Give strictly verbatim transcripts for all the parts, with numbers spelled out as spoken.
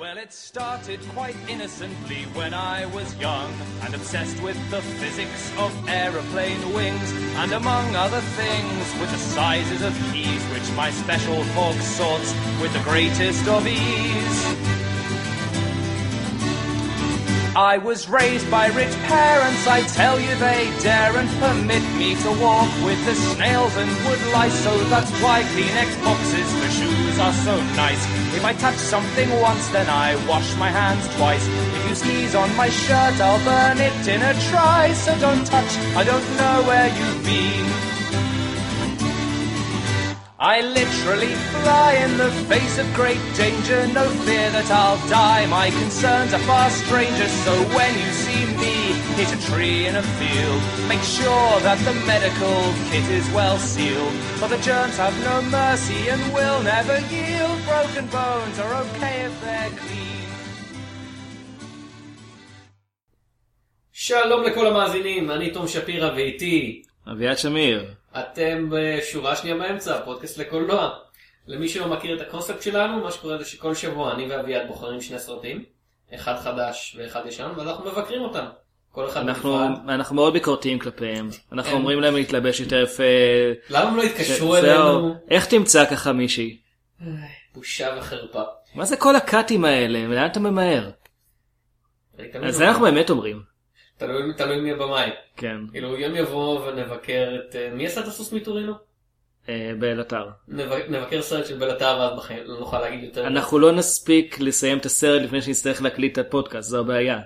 Well, it started quite innocently when I was young and obsessed with the physics of aeroplane wings and among other things with the sizes of keys which my special fork sorts with the greatest of ease. I was raised by rich parents, I tell you they daren't permit me to walk with the snails and wood lice, so that's why Kleenex boxes for shoes are so nice. If I touch something once, then I wash my hands twice. If you sneeze on my shirt, I'll burn it in a trice, so don't touch, I don't know where you've been. I literally fly in the face of great danger, no fear that I'll die, my concerns are far stranger, so when you see me hit a tree in a field, make sure that the medical kit is well sealed, for the germs have no mercy and will never yield, broken bones are okay if they're clean. שלום לכל המאזינים, אני תום שפירא ואיתי אביעד שמיר. אתם בשורה שנייה באמצע, פודקאסט לקולנוע. למי שלא מכיר את הקונספט שלנו, מה שקורה זה שכל שבוע אני ואביעד בוחרים שני סרטים, אחד חדש ואחד ישן, ואנחנו מבקרים אותם. כל אחד אנחנו, בנפרד. אנחנו מאוד ביקורתיים כלפיהם. אנחנו אין. אומרים להם להתלבש יותר יפה. למה הם לא התקשרו ש... אלינו? איך תמצא ככה מישהי? בושה וחרפה. מה זה כל הקאטים האלה? לאן אתה ממהר? אז זה אנחנו באמת אומרים. תלוי, תלוי מי הבמאי. כן. כאילו יום יבוא ונבקר את... מי עשה את הסוס מטורינו? אה, באלתר. נבק... נבקר סרט של בלתר ואז בחיים לא נוכל להגיד יותר. אנחנו לא נספיק לסיים את הסרט לפני שנצטרך להקליט את הפודקאסט, זו הבעיה.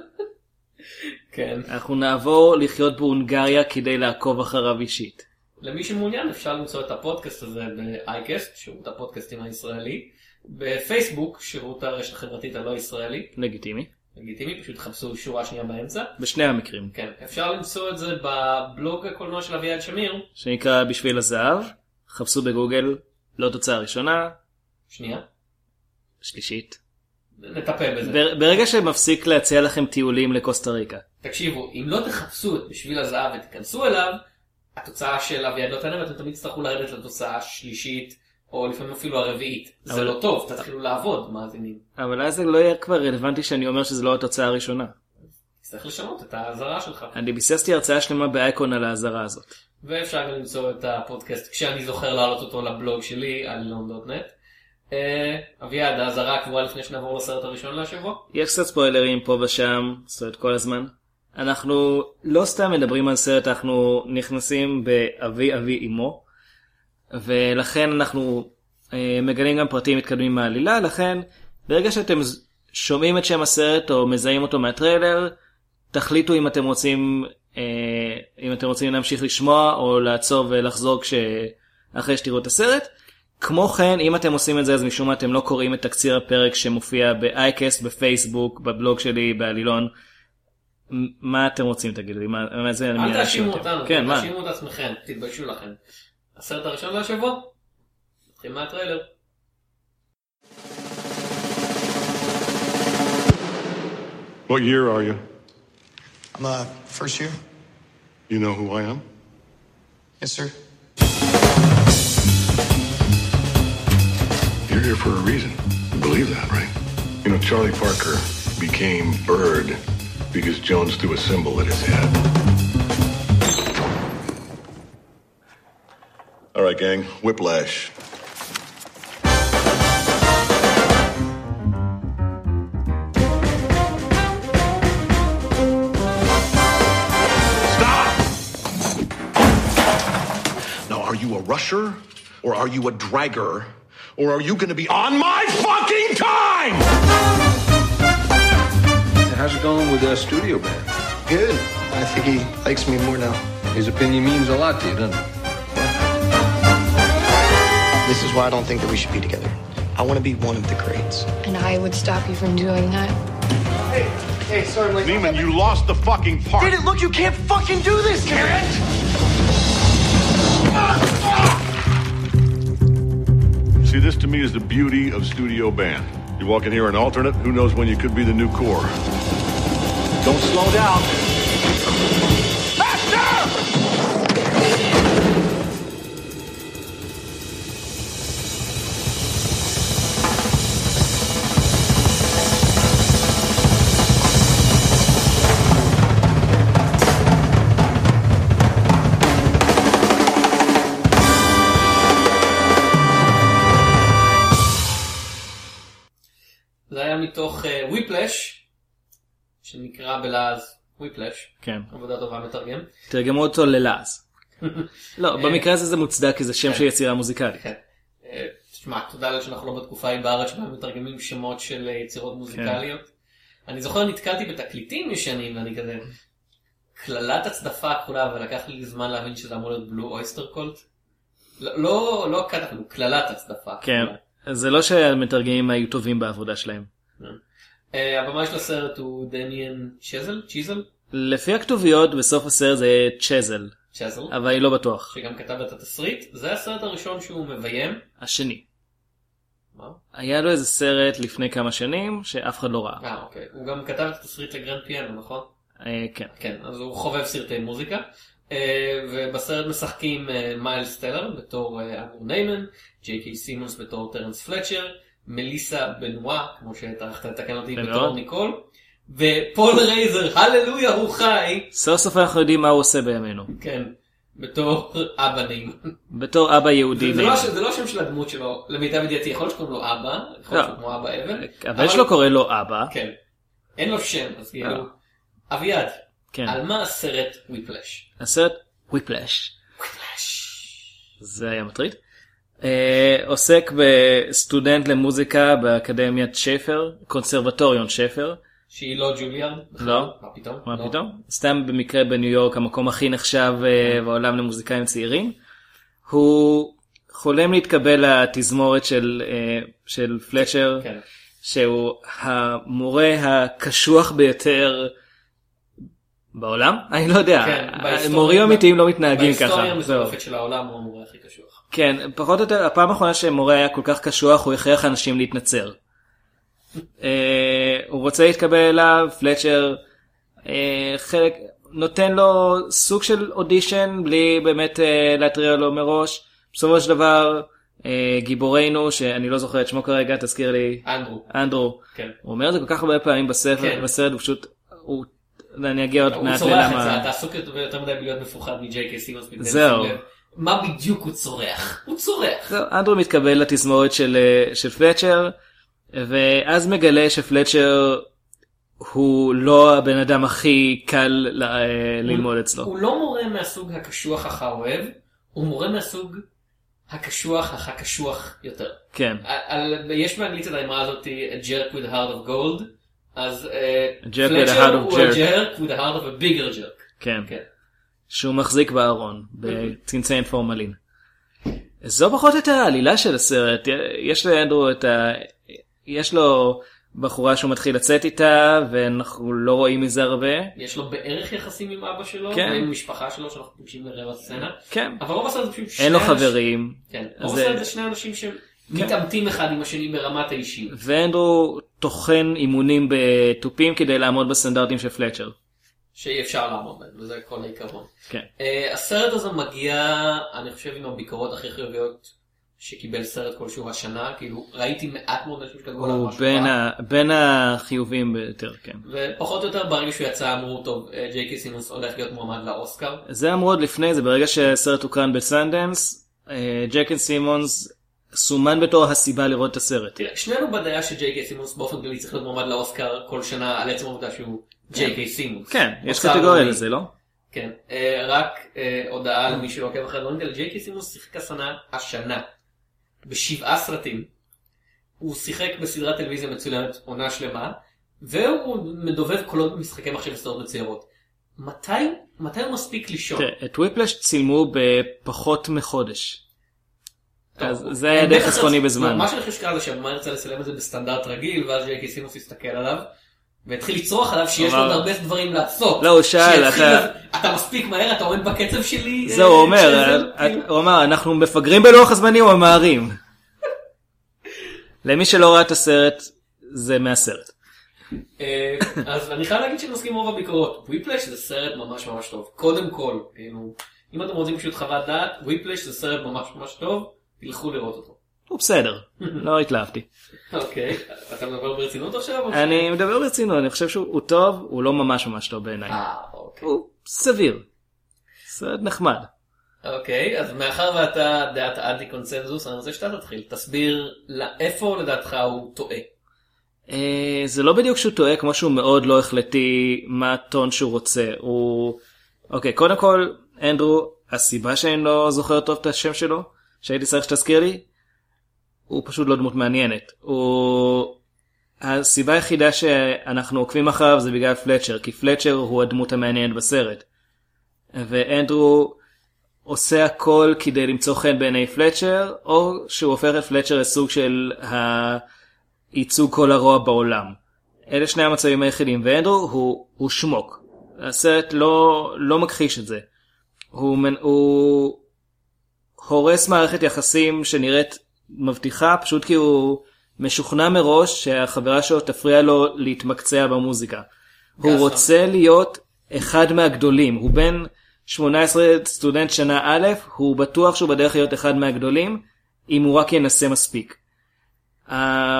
כן. אנחנו נעבור לחיות בהונגריה כדי לעקוב אחריו אישית. למי שמעוניין אפשר למצוא את הפודקאסט הזה באייקסט, שירות הפודקאסטים הישראלי, בפייסבוק, שירות הרשת החברתית הלא ישראלי. לגיטימי. לגיטימי, פשוט חפשו שורה שנייה באמצע. בשני המקרים. כן, אפשר למצוא את זה בבלוג הקולנוע של אביעד שמיר. שנקרא בשביל הזהב. חפשו בגוגל, לא תוצאה ראשונה. שנייה. שלישית. נטפל בזה. בר, ברגע שמפסיק להציע לכם טיולים לקוסטה ריקה. תקשיבו, אם לא תחפשו את בשביל הזהב ותיכנסו אליו, התוצאה של אביעד לא תענה ואתם תמיד תצטרכו לרדת לתוצאה השלישית, או לפעמים אפילו הרביעית. זה אבל... לא טוב, תתחילו לעבוד, מאזינים. אבל אז זה לא יהיה כבר רלוונטי שאני אומר שזה לא התוצאה הראשונה. צריך לשנות את ההזרה שלך. אני ביססתי הרצאה שלמה באייקון על ההזרה הזאת. ואפשר גם למצוא את הפודקאסט כשאני זוכר להעלות אותו לבלוג שלי, אלילון דוט נט. אביעד, ההזרה הקבועה לפני שנעבור לסרט הראשון להשבוע? יש קצת ספוילרים פה ושם, סרט כל הזמן. אנחנו לא סתם מדברים על סרט, אנחנו נכנסים באבי אבי אמו, ולכן אנחנו אה, מגלים גם פרטים מתקדמים מהעלילה, לכן ברגע שאתם שומעים את שם הסרט או מזהים אותו מהטריילר, תחליטו אם אתם רוצים, אה, אם אתם רוצים להמשיך לשמוע או לעצור ולחזור אחרי שתראו את הסרט. כמו כן, אם אתם עושים את זה, אז משום מה אתם לא קוראים את תקציר הפרק שמופיע באייקסט, בפייסבוק, בבלוג שלי, בעלילון. מה אתם רוצים, תגידו לי? מה, מה זה? אל תאשימו אותנו, כן, מה? תאשימו את עצמכם, תתביישו לכם. הסרט הראשון להשבוע? נתחיל מהטריילר. What year are you? I'm uh, first year. You know who I am? Yes, sir. You're here for a reason. You believe that, right? You know, Charlie Parker became Bird because Jones threw a symbol at his head. All right, gang, Whiplash. Stop! Now, are you a rusher or are you a dragger? Or are you going to be on my fucking time? How's it going with the studio band? Good. I think he likes me more now. His opinion means a lot to you, doesn't it? This is why I don't think that we should be together. I want to be one of the greats. And I would stop you from doing that. Hey, hey, sorry, I'm late. Neiman, you lost the fucking part. Did it? Look, you can't fucking do this, Garrett! See, this to me is the beauty of studio band. You walk in here an alternate, who knows when you could be the new core. Don't slow down. Faster! מתוך וויפלש, שנקרא בלעז וויפלש. כן. עבודה טובה מתרגם. תרגמו אותו ללעז. לא, במקרה הזה זה מוצדק, כי זה שם של יצירה מוזיקלית. כן. תשמע, תודה שאנחנו לא בתקופה היא בארץ שבה מתרגמים שמות של יצירות מוזיקליות. אני זוכר, נתקלתי בתקליטים ישנים, ואני כזה, כללת הצדפה הכחולה, ולקח לי זמן להבין שזה אמור להיות בלו אויסטר קולט. לא, לא כתב, כללת הצדפה. כן, זה לא שהמתרגמים היו טובים בעבודה שלהם. הבמה של הסרט הוא דמיאן צ'זל? צ'יזל? לפי הכתוביות, בסוף הסרט זה צ'זל. צ'זל? אבל אני לא בטוח. שגם כתב את התסריט. זה הסרט הראשון שהוא מביים. השני. מה? היה לו איזה סרט לפני כמה שנים, שאף אחד לא ראה. אה, אוקיי. הוא גם כתב את התסריט לגרנד פיאנו, נכון? אה, כן. כן, אז הוא חובב סרטי מוזיקה. ובסרט משחקים מיילס טלר בתור אנדרו ניימן, ג'יי קיי סימונס בתור טרנס פלצ'ר, מליסה בנואה, כמו שטרחת לתקן אותי, בתור ניקול, ופול רייזר, הללויה, הוא חי. סוף סוף אנחנו יודעים מה הוא עושה בימינו. כן, בתור אבא ניימן. בתור אבא יהודי. זה, זה, לא, זה לא שם של הדמות שלו, למיטב ידיעתי, יכול להיות שקוראים לו אבא, יכול להיות כמו אבא אבן. אבל שלו קורא לו אבא. כן, אין לו שם, אז כאילו, אביעד. כן. על מה הסרט וויפלש? הסרט וויפלש. וויפלש. זה היה מטריד. אה, עוסק בסטודנט למוזיקה באקדמיית שפר, קונסרבטוריון שפר. שהיא לא ג'וליארד? לא. מה פתאום? מה לא. פתאום? סתם במקרה בניו יורק, המקום הכי נחשב אה, בעולם למוזיקאים צעירים. הוא חולם להתקבל לתזמורת של, אה, של פלצ'ר, כן. שהוא המורה הקשוח ביותר בעולם? אני לא יודע, כן, מורים אמיתיים לא מתנהגים ככה. בהיסטוריה המזורפת של העולם הוא המורה הכי קשוח. כן, פחות או יותר, הפעם האחרונה שמורה היה כל כך קשוח, הוא הכריח אנשים להתנצר. הוא רוצה להתקבל אליו, פלצ'ר חלק, נותן לו סוג של אודישן, בלי באמת להתריע לו מראש. בסופו של דבר, גיבורנו, שאני לא זוכר את שמו כרגע, תזכיר לי. אנדרו. אנדרו. כן. הוא אומר את זה כל כך הרבה פעמים בספר, בסרט, הוא פשוט, הוא... אני אגיע עוד מעט ללמה... הוא צורח את זה, אתה עסוק יותר מדי בלהיות מפוחד מג'יי קיי סימונס. זהו. מה בדיוק הוא צורח? הוא צורח. אנדרו מתקבל לתזמורת של, של פלצ'ר, ואז מגלה שפלצ'ר הוא לא הבן אדם הכי קל ל... ללמוד אצלו. הוא לא מורה מהסוג הקשוח אך האוהב, הוא מורה מהסוג הקשוח אך הקשוח יותר. כן. על... יש באנגלית את האמרה הזאת, a jerk with a heart of gold, אז פלצ'ר הוא a jerk with a heart of a bigger jerk. כן. שהוא מחזיק בארון, בצנצן פורמלין. זו פחות או יותר העלילה של הסרט. יש לאנדרו את ה... יש לו בחורה שהוא מתחיל לצאת איתה, ואנחנו לא רואים מזה הרבה. יש לו בערך יחסים עם אבא שלו, כן. ועם המשפחה שלו, שאנחנו פוגשים לרבע סצנה. כן. אבל רוב הסרט זה פשוט שני אין לו אנשים... חברים. כן. רוב הסרט זה שני אנשים שמתאמתים אחד עם השני ברמת האישיות. ואנדרו טוחן אימונים בטופים כדי לעמוד בסטנדרטים של פלצ'ר. שאי אפשר לעמוד בהם, וזה כל העיקרון. כן. Uh, הסרט הזה מגיע, אני חושב, עם הביקורות הכי חיוביות שקיבל סרט כלשהו השנה, כאילו ראיתי מעט מאוד אנשים שכתבו עליו משהו בין, ה... בין החיובים ביותר, כן. ופחות או יותר ברגע שהוא יצא אמרו, טוב, ג'יי קיי סימונס הולך להיות מועמד לאוסקר. זה אמרו עוד לפני, זה ברגע שהסרט הוקרן בסנדנס, ג'יי קיי סימונס סומן בתור הסיבה לראות את הסרט. תראה, שנינו בדעה שג'יי קיי סימונס באופן כללי צריך להיות מועמד לאוסקר כל שנה על עצם העובדה שהוא ג'יי קיי סימונס. כן, יש קטגוריה לזה, לא? כן, רק הודעה למי שלא עוקב אחרי הדברים כאלה, ג'יי קיי סימונס שיחק השנה, השנה, בשבעה סרטים. הוא שיחק בסדרת טלוויזיה מצוינת עונה שלמה, והוא מדובב קולות במשחקי מחשב בסדרות מצוירות. מתי, מתי הוא מספיק לישון? את וויפלש צילמו בפחות מחודש. אז זה היה די חסכוני בזמן. מה שאני חושב שקרה זה שהבמה ירצה לצלם את זה בסטנדרט רגיל, ואז ג'יי קיי סימונס יסתכל עליו, והתחיל לצרוח עליו שיש לו עוד הרבה דברים לעשות. לא, הוא שאל, אתה מספיק מהר, אתה עומד בקצב שלי. זהו, הוא אומר, הוא אמר, אנחנו מפגרים בלוח הזמנים או ממהרים. למי שלא ראה את הסרט, זה מהסרט. אז אני חייב להגיד שאני מסכים רוב הביקורות. וויפלש זה סרט ממש ממש טוב. קודם כל, אם אתם רוצים פשוט חוות דעת, וויפלש זה סרט ממש ממש טוב, תלכו לראות אותו. הוא בסדר, לא התלהבתי. אוקיי, אתה מדבר ברצינות עכשיו? אני מדבר ברצינות, אני חושב שהוא טוב, הוא לא ממש ממש טוב בעיניי. אה, אוקיי. הוא סביר. סרט נחמד. אוקיי, אז מאחר ואתה דעת אנטי קונצנזוס, אני רוצה שאתה תתחיל. תסביר איפה לדעתך הוא טועה. זה לא בדיוק שהוא טועה, כמו שהוא מאוד לא החלטי מה הטון שהוא רוצה. הוא... אוקיי, קודם כל, אנדרו, הסיבה שאני לא זוכר טוב את השם שלו, שהייתי צריך שתזכיר לי, הוא פשוט לא דמות מעניינת. הוא... הסיבה היחידה שאנחנו עוקבים אחריו זה בגלל פלצ'ר, כי פלצ'ר הוא הדמות המעניינת בסרט. ואנדרו עושה הכל כדי למצוא חן בעיני פלצ'ר, או שהוא הופך את פלצ'ר לסוג של הייצוג כל הרוע בעולם. אלה שני המצבים היחידים, ואנדרו הוא, הוא שמוק. הסרט לא, לא מכחיש את זה. הוא, הוא הורס מערכת יחסים שנראית מבטיחה, פשוט כי הוא משוכנע מראש שהחברה שלו תפריע לו להתמקצע במוזיקה. הוא רוצה להיות אחד מהגדולים. הוא בן שמונה עשרה סטודנט שנה א', הוא בטוח שהוא בדרך להיות אחד מהגדולים, אם הוא רק ינסה מספיק. Uh,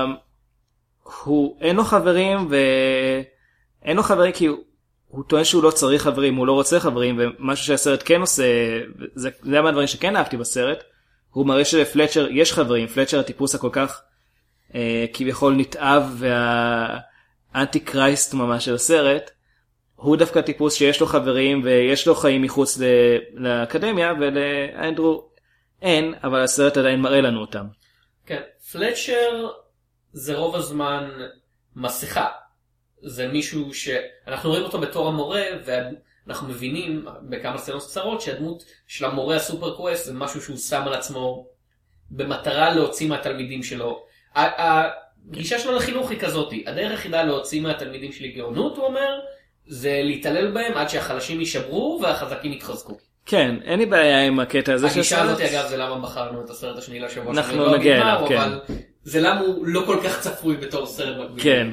הוא אין לו חברים, ואין לו חברים כי הוא, הוא טוען שהוא לא צריך חברים, הוא לא רוצה חברים, ומשהו שהסרט כן עושה, זה, זה היה מהדברים שכן אהבתי בסרט, הוא מראה שלפלצ'ר יש חברים, פלצ'ר הטיפוס הכל כך uh, כביכול נתאב והאנטי קרייסט ממש של הסרט, הוא דווקא טיפוס שיש לו חברים ויש לו חיים מחוץ לאקדמיה, ולאנדרו אין, אבל הסרט עדיין מראה לנו אותם. כן, פלצ'ר זה רוב הזמן מסכה. זה מישהו שאנחנו רואים אותו בתור המורה, ואנחנו מבינים בכמה סצנות קצרות שהדמות של המורה הסופר קווסט זה משהו שהוא שם על עצמו במטרה להוציא מהתלמידים שלו. הגישה שלו לחינוך היא כזאת, הדרך היחידה להוציא מהתלמידים שלי גאונות, הוא אומר, זה להתעלל בהם עד שהחלשים יישברו והחזקים יתחזקו. כן, אין לי בעיה עם הקטע הזה. הגישה הזאת אגב זה למה בחרנו את הסרט השני לשבוע. אנחנו נגיע אליו, כן. אבל זה למה הוא לא כל כך צפוי בתור סרט מקביל. כן.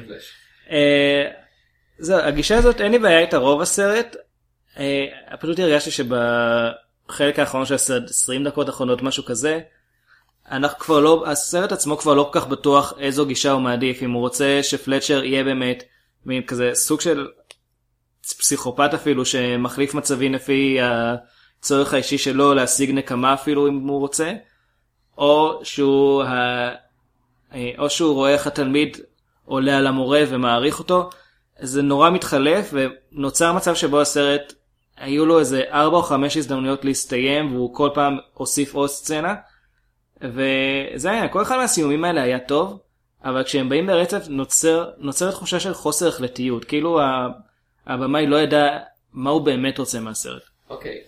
זהו, הגישה הזאת אין לי בעיה איתה רוב הסרט. פשוט הרגשתי שבחלק האחרון של הסרט, עשרים דקות האחרונות, משהו כזה, אנחנו כבר לא, הסרט עצמו כבר לא כל כך בטוח איזו גישה הוא מעדיף, אם הוא רוצה שפלצ'ר יהיה באמת מין כזה סוג של פסיכופת אפילו, שמחליף מצבים לפי הצורך האישי שלו להשיג נקמה אפילו אם הוא רוצה, או שהוא, או שהוא רואה איך התלמיד עולה על המורה ומעריך אותו. זה נורא מתחלף, ונוצר מצב שבו הסרט היו לו איזה ארבע או חמש הזדמנויות להסתיים, והוא כל פעם הוסיף עוד סצנה, וזה היה, כל אחד מהסיומים האלה היה טוב, אבל כשהם באים ברצף נוצר, נוצרת תחושה של חוסר החלטיות, כאילו הבמאי לא ידע מה הוא באמת רוצה מהסרט. אוקיי,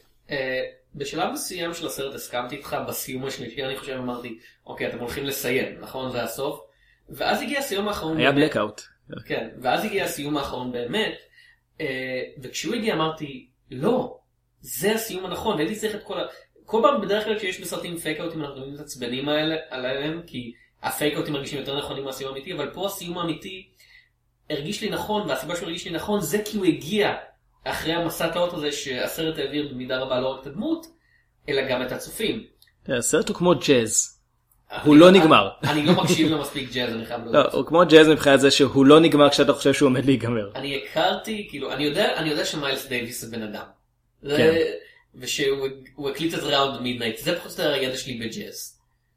בשלב מסוים של הסרט הסכמתי איתך, בסיום השלישי אני חושב אמרתי, אוקיי, אתם הולכים לסיים, נכון? זה הסוף. ואז הגיע הסיום האחרון. היה בלקאוט. כן, ואז הגיע הסיום האחרון באמת, וכשהוא הגיע אמרתי, לא, זה הסיום הנכון, הייתי צריך את כל ה... כל פעם בדרך כלל כשיש בסרטים פייקאוטים אנחנו רואים את הצבנים עליהם, כי הפייקאוטים מרגישים יותר נכונים מהסיום האמיתי, אבל פה הסיום האמיתי הרגיש לי נכון, והסיבה שהוא הרגיש לי נכון זה כי הוא הגיע אחרי המסע תלאות הזה שהסרט העביר במידה רבה לא רק את הדמות, אלא גם את הצופים. הסרט הוא כמו ג'אז. הוא לא נגמר. אני לא מקשיב לו מספיק ג'אז, אני חייב לא. הוא כמו ג'אז מבחינת זה שהוא לא נגמר כשאתה חושב שהוא עומד להיגמר. אני הכרתי, כאילו, אני יודע, אני יודע שמיילס דייוויס זה בן אדם. כן. ושהוא הקליט את ראונד מידנייט, זה פחות או יותר הידע שלי בג'אז.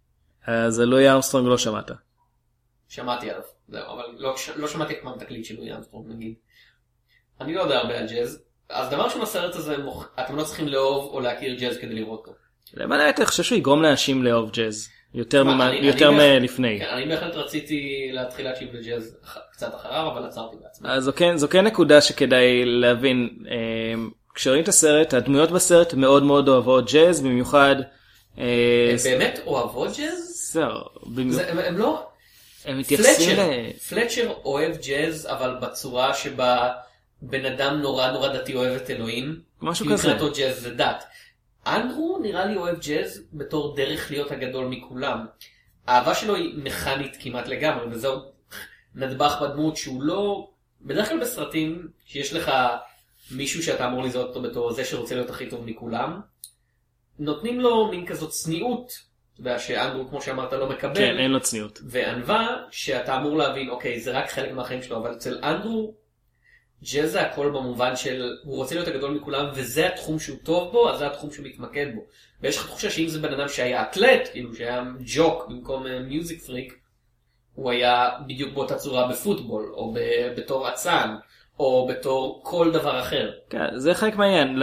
אז לואי ארמסטרונג לא שמעת. שמעתי עליו, אבל לא שמעתי כמו תקליט של לואי ארמסטרונג נגיד. אני לא יודע הרבה על ג'אז, אז דבר ראשון הסרט הזה, אתם לא צריכים לאהוב או להכיר ג'אז כדי לראות אותו. למען אני חושב שהוא יגרום לאנשים לאהוב ג'אז. יותר מלפני. אני בהחלט רציתי להתחיל להקשיב לג'אז קצת אחריו, אבל עצרתי בעצמי. אז זו כן נקודה שכדאי להבין. כשרואים את הסרט, הדמויות בסרט מאוד מאוד אוהבות ג'אז, במיוחד... הם באמת אוהבות ג'אז? זהו. הם לא... הם מתייחסים ל... פלצ'ר אוהב ג'אז, אבל בצורה שבה בן אדם נורא נורא דתי אוהב את אלוהים. משהו כזה. מבחינתו ג'אז זה דת. אנדרו נראה לי אוהב ג'אז בתור דרך להיות הגדול מכולם. האהבה שלו היא מכנית כמעט לגמרי, וזהו נדבך בדמות שהוא לא... בדרך כלל בסרטים שיש לך מישהו שאתה אמור לזהות אותו בתור זה שרוצה להיות הכי טוב מכולם, נותנים לו מין כזאת צניעות, שאנדרו כמו שאמרת לא מקבל. כן, אין לו צניעות. וענווה שאתה אמור להבין, אוקיי, זה רק חלק מהחיים שלו, אבל אצל אנדרו, ג'אז זה הכל במובן של הוא רוצה להיות הגדול מכולם, וזה התחום שהוא טוב בו, אז זה התחום שהוא מתמקד בו. ויש לך תחושה שאם זה בן אדם שהיה אתלט, כאילו שהיה ג'וק במקום מיוזיק פריק, הוא היה בדיוק באותה צורה בפוטבול, או ב- בתור עצן, או בתור כל דבר אחר. כן, זה חלק מעניין.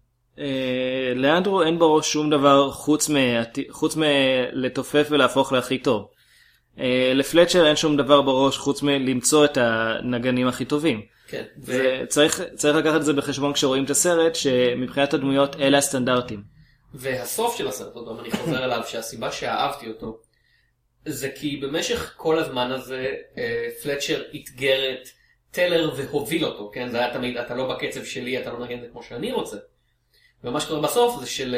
לאנדרו אין בראש שום דבר חוץ מ... חוץ מלתופף ולהפוך להכי טוב. לפלצ'ר אין שום דבר בראש חוץ מלמצוא את הנגנים הכי טובים. כן. וצריך צריך לקחת את זה בחשבון כשרואים את הסרט, שמבחינת הדמויות אלה הסטנדרטים. והסוף של הסרט, עוד אני חוזר אליו, שהסיבה שאהבתי אותו, זה כי במשך כל הזמן הזה פלצ'ר התגר את טלר והוביל אותו, כן? זה היה תמיד, אתה לא בקצב שלי, אתה לא נגן כמו שאני רוצה. ומה שקורה בסוף זה של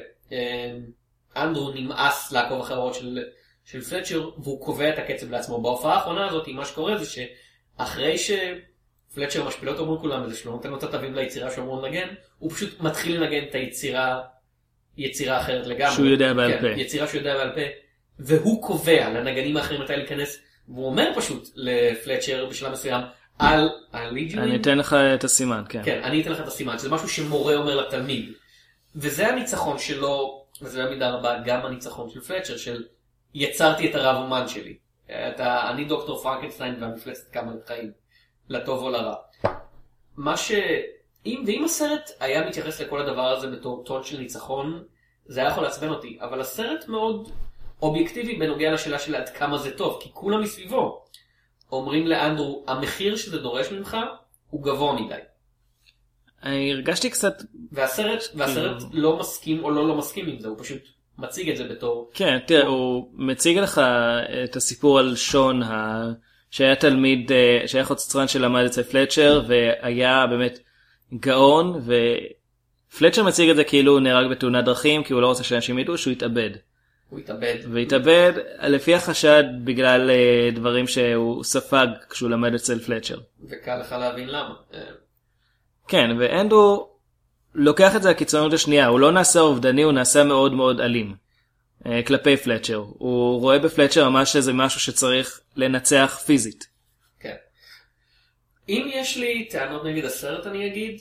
אנדרו נמאס לעקוב אחרי ההוראות של, של פלצ'ר, והוא קובע את הקצב לעצמו. בהופעה האחרונה הזאת, מה שקורה זה שאחרי שפלצ'ר משפיל אותו מול כולם, וזה שלא נותן לו את התווים ליצירה שאומרו לנגן, הוא פשוט מתחיל לנגן את היצירה, יצירה אחרת לגמרי. שהוא יודע בעל כן, פה. יצירה שהוא יודע בעל פה, והוא קובע לנגנים האחרים מתי להיכנס, והוא אומר פשוט לפלצ'ר בשלב מסוים, על הליג'וין. אני אתן לך את הסימן, כן. כן, אני אתן לך את הסימן, שזה משהו שמורה אומר לתלמיד. וזה הניצחון שלו, וזה במידה רבה גם הניצחון של פלצ'ר, של יצרתי את הרב אומן שלי. אתה, אני דוקטור פרנקנשטיין והמפלצת כמה חיים, לטוב או לרע. מה ש... אם, ואם הסרט היה מתייחס לכל הדבר הזה בתור טון של ניצחון, זה היה יכול לעצבן אותי, אבל הסרט מאוד אובייקטיבי בנוגע לשאלה של עד כמה זה טוב, כי כולם מסביבו אומרים לאנדרו, המחיר שזה דורש ממך הוא גבוה מדי. אני הרגשתי קצת... והסרט, והסרט לא מסכים או לא לא מסכים עם זה, הוא פשוט מציג את זה בתור... כן, תראה, הוא מציג לך את הסיפור על שון, ה... שהיה תלמיד, שהיה חוצצרן שלמד אצל פלצ'ר, והיה באמת גאון, ופלצ'ר מציג את זה כאילו הוא נהרג בתאונת דרכים, כי הוא לא רוצה שאנשים ידעו שהוא התאבד. הוא התאבד. והתאבד לפי החשד בגלל דברים שהוא ספג כשהוא למד אצל פלצ'ר. וקל לך להבין למה. כן, ואנדרו לוקח את זה הקיצונות השנייה, הוא לא נעשה אובדני, הוא נעשה מאוד מאוד אלים כלפי פלצ'ר. הוא רואה בפלצ'ר ממש שזה משהו שצריך לנצח פיזית. כן. אם יש לי טענות נגד הסרט אני אגיד,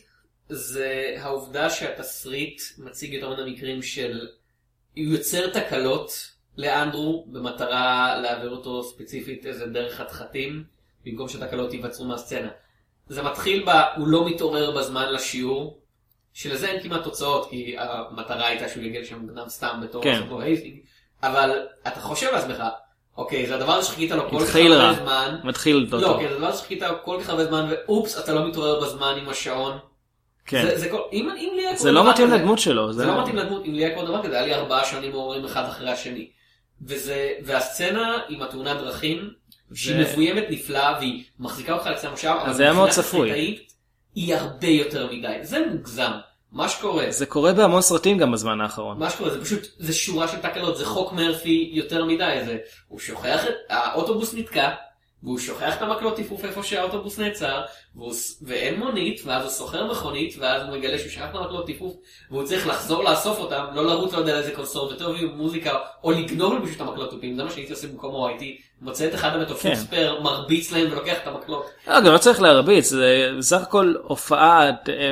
זה העובדה שהתסריט מציג יותר מן המקרים של הוא יוצר תקלות לאנדרו במטרה להעביר אותו ספציפית איזה דרך חתחתים במקום שהתקלות ייווצרו מהסצנה. זה מתחיל בה, הוא לא מתעורר בזמן לשיעור, שלזה אין כמעט תוצאות, כי המטרה הייתה שהוא יגיע לשם מוקדם סתם בתור כן. אותו הייסינג, אבל אתה חושב לעצמך, אוקיי, זה הדבר הזה שחיכית לו כל כך מתחיל הרבה רע. זמן, מתחיל טוב. לא, כן, זה הדבר הזה שחיכית לו כל כך הרבה זמן, ואופס, אתה לא מתעורר בזמן עם השעון. כן. זה, זה, כל, אם, אם לי היה זה לא מתאים לדמות שלו. זה, זה לא מתאים לדמות, אם לי היה כל דבר כזה, היה לי ארבעה שנים מעוררים אחד אחרי השני. וזה, והסצנה עם התאונת דרכים, שהיא מבוימת נפלאה, והיא מחזיקה אותך לצלם עכשיו, אבל זה היה מאוד צפוי. היא הרבה יותר מדי. זה מוגזם. מה שקורה... זה קורה בהמון סרטים גם בזמן האחרון. מה שקורה, זה פשוט, זה שורה של תקלות, זה חוק מרפי יותר מדי. זה, הוא שוכח את... האוטובוס נתקע, והוא שוכח את המקלות טיפוף איפה שהאוטובוס נעצר, והוא, ואין מונית, ואז הוא סוחר מכונית, ואז הוא מגלה שהוא שכח את המקלות טיפוף, והוא צריך לחזור לאסוף אותם, לא לרוץ לא יודע איזה קונסרבטורי מוזיקה, או לגנוב לי פשוט את המקלות טיפים. זה מה שהייתי עושה במקומו, הייתי מוצא את אחד המטופים כן. ספר, מרביץ להם ולוקח את המקלות. לא, גם לא צריך להרביץ, זה בסך הכל הופעה,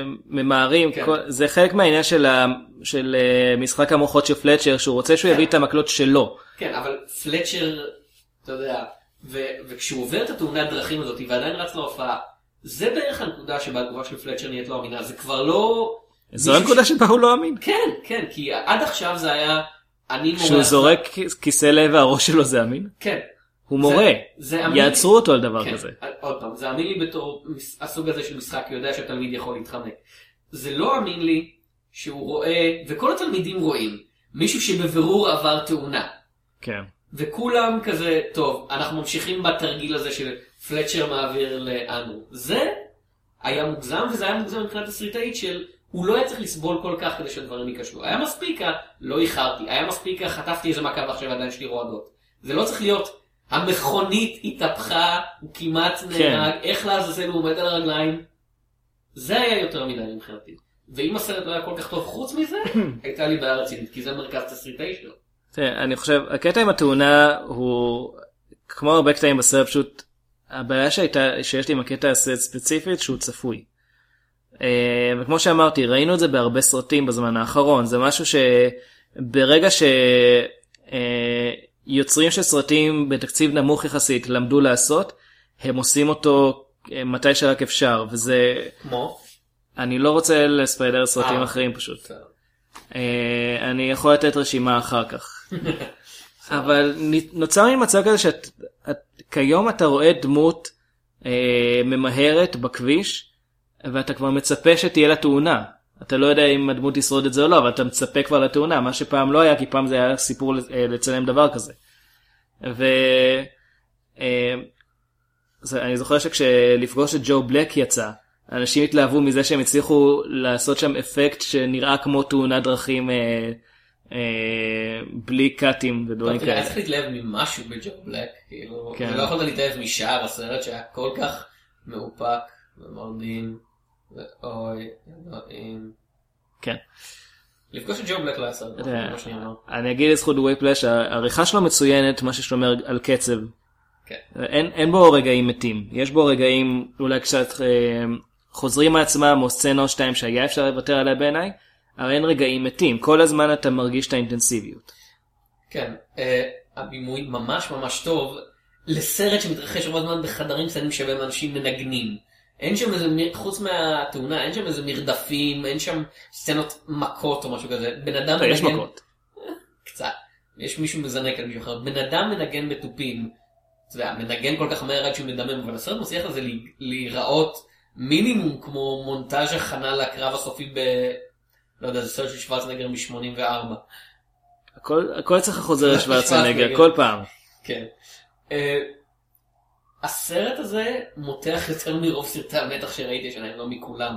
ממהרים, כן. כל, זה חלק מהעניין של, ה, של משחק המוחות של פלצ'ר, שהוא רוצה שהוא יביא את המקלות שלו. כן, אבל פלצ'ר, אתה יודע, ו- וכשהוא עובר את התאונת דרכים הזאת, ועדיין רץ להופעה, זה בערך הנקודה שבה התגובה של פלצ'ר נהיית לא אמינה, זה כבר לא... זו הנקודה שבה הוא לא אמין. כן, כן, כי עד עכשיו זה היה... אני מורה... כשהוא זורק כיסא לב והראש שלו זה אמין? כן. הוא מורה. זה אמין... יעצרו אותו על דבר כן, כזה. עוד פעם, זה אמין לי בתור הסוג הזה של משחק, יודע שהתלמיד יכול להתחמק. זה לא אמין לי שהוא רואה, וכל התלמידים רואים, מישהו שבבירור עבר תאונה. כן. וכולם כזה, טוב, אנחנו ממשיכים בתרגיל הזה של פלצ'ר מעביר לאנדרו. זה היה מוגזם, וזה היה מוגזם מבחינת הסריטאית של, הוא לא היה צריך לסבול כל כך כדי שהדברים ייכשלו. היה מספיקה, לא איחרתי, היה מספיקה, חטפתי איזה מכה ועכשיו עדיין שלי רועדות. זה לא צריך להיות, המכונית התהפכה, הוא כמעט נהרג, איך לעזאזל הוא עומד על הרגליים. זה היה יותר מדי מבחינתי. ואם הסרט לא היה כל כך טוב חוץ מזה, הייתה לי בעיה רצינית, כי זה מרכז הסריטאי שלו. תראה, אני חושב, הקטע עם התאונה הוא, כמו הרבה קטעים בסרט, פשוט, הבעיה שהייתה, שיש לי עם הקטע הזה ספציפית, שהוא צפוי. וכמו שאמרתי, ראינו את זה בהרבה סרטים בזמן האחרון, זה משהו שברגע יוצרים של סרטים בתקציב נמוך יחסית למדו לעשות, הם עושים אותו מתי שרק אפשר, וזה... כמו? אני לא רוצה לספוילר סרטים אחרים פשוט. אני יכול לתת רשימה אחר כך. אבל נוצר לי מצב כזה שכיום אתה רואה דמות ממהרת בכביש, ואתה כבר מצפה שתהיה לה תאונה. אתה לא יודע אם הדמות ישרוד את זה או לא, אבל אתה מצפה כבר לתאונה, מה שפעם לא היה, כי פעם זה היה סיפור לצלם דבר כזה. ו... אני זוכר שכשלפגוש את ג'ו בלק יצא, אנשים התלהבו מזה שהם הצליחו לעשות שם אפקט שנראה כמו תאונת דרכים אה, אה, בלי קאטים ודברים כאלה. היה צריך להתלהב ממשהו בג'ו בלק, כאילו, כן. ולא יכולת להתלהב משאר הסרט שהיה כל כך מאופק ומרדים, ואוי, ידעים. כן. לפגוש את ג'ו בלק לא היה סרט, אני אגיד לזכות ווייפלש, העריכה שלו מצוינת, מה ששומר על קצב. אין, אין בו רגעים מתים, יש בו רגעים אולי קצת אה, חוזרים מעצמם או סצנה או שתיים שהיה אפשר לוותר עליה בעיניי, אבל אין רגעים מתים, כל הזמן אתה מרגיש את האינטנסיביות. כן, אה, הבימוי ממש ממש טוב לסרט שמתרחש הרבה זמן בחדרים קטנים שבהם אנשים מנגנים. אין שם איזה, חוץ מהתאונה, אין שם איזה מרדפים, אין שם סצנות מכות או משהו כזה. בן אדם מנגן... יש מכות. קצת. יש מישהו מזנק על מישהו אחר. בן אדם מנגן בתופים. אתה יודע, מנגן כל כך מהר עד שהוא מדמם, אבל הסרט מצליח לזה להיראות מינימום כמו מונטאז' הכנה לקרב הסופי ב... לא יודע, זה סרט של שוורצנגר מ-שמונים וארבע. הכל, הכל צריך לחוזר לשוורצנגר, כל פעם. כן. Uh, הסרט הזה מותח יותר מרוב סרטי המתח שראיתי השנה, לא מכולם.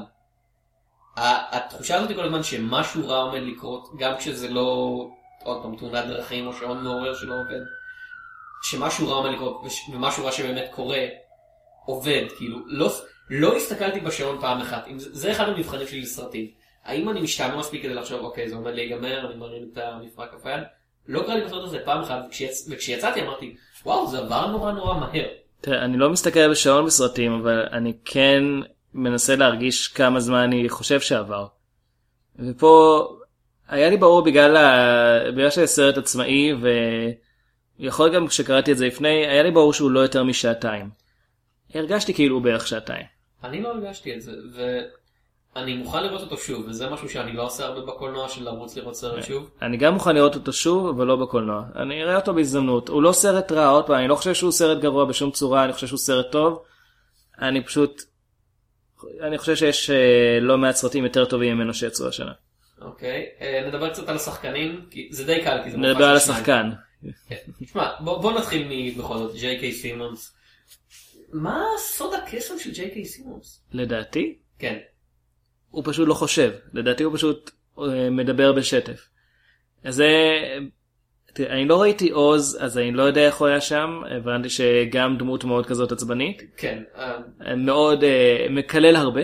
התחושה הזאת כל הזמן שמשהו רע עומד לקרות, גם כשזה לא עוד פעם תאונת דרכים או שעון מעורר שלא עובד. שמשהו רע עומד לקרות, ומשהו רע שבאמת קורה, עובד, כאילו, לא, לא הסתכלתי בשעון פעם אחת, זה, זה אחד המבחנים שלי לסרטים. האם אני משתעמם מספיק כדי לחשוב, אוקיי, זה עומד להיגמר, אני מרים את המפרק כף היד? לא קרה לי בסרט הזה פעם אחת, וכשיצ... וכשיצאתי אמרתי, וואו, זה עבר נורא נורא מהר. תראה, אני לא מסתכל בשעון בסרטים, אבל אני כן מנסה להרגיש כמה זמן אני חושב שעבר. ופה, היה לי ברור בגלל, ה... בגלל שזה סרט עצמאי, ו... יכול גם כשקראתי את זה לפני, היה לי ברור שהוא לא יותר משעתיים. הרגשתי כאילו בערך שעתיים. אני לא הרגשתי את זה, ואני מוכן לראות אותו שוב, וזה משהו שאני לא עושה הרבה בקולנוע של לרוץ לראות סרט שוב. אני גם מוכן לראות אותו שוב, אבל לא בקולנוע. אני אראה אותו בהזדמנות. הוא לא סרט רע, עוד פעם, אני לא חושב שהוא סרט גרוע בשום צורה, אני חושב שהוא סרט טוב. אני פשוט, אני חושב שיש לא מעט סרטים יותר טובים ממנו שיצאו השנה. אוקיי, נדבר קצת על השחקנים, כי זה די קל, כי זה נדבר על השחקן. תשמע, בוא, בוא נתחיל מבכל זאת, ג'יי קיי סימונס. מה סוד הקסם של ג'יי קיי סימונס? לדעתי? כן. הוא פשוט לא חושב. לדעתי הוא פשוט מדבר בשטף. אז זה... אני לא ראיתי עוז, אז אני לא יודע איך הוא היה שם. הבנתי שגם דמות מאוד כזאת עצבנית. כן. מאוד מקלל הרבה.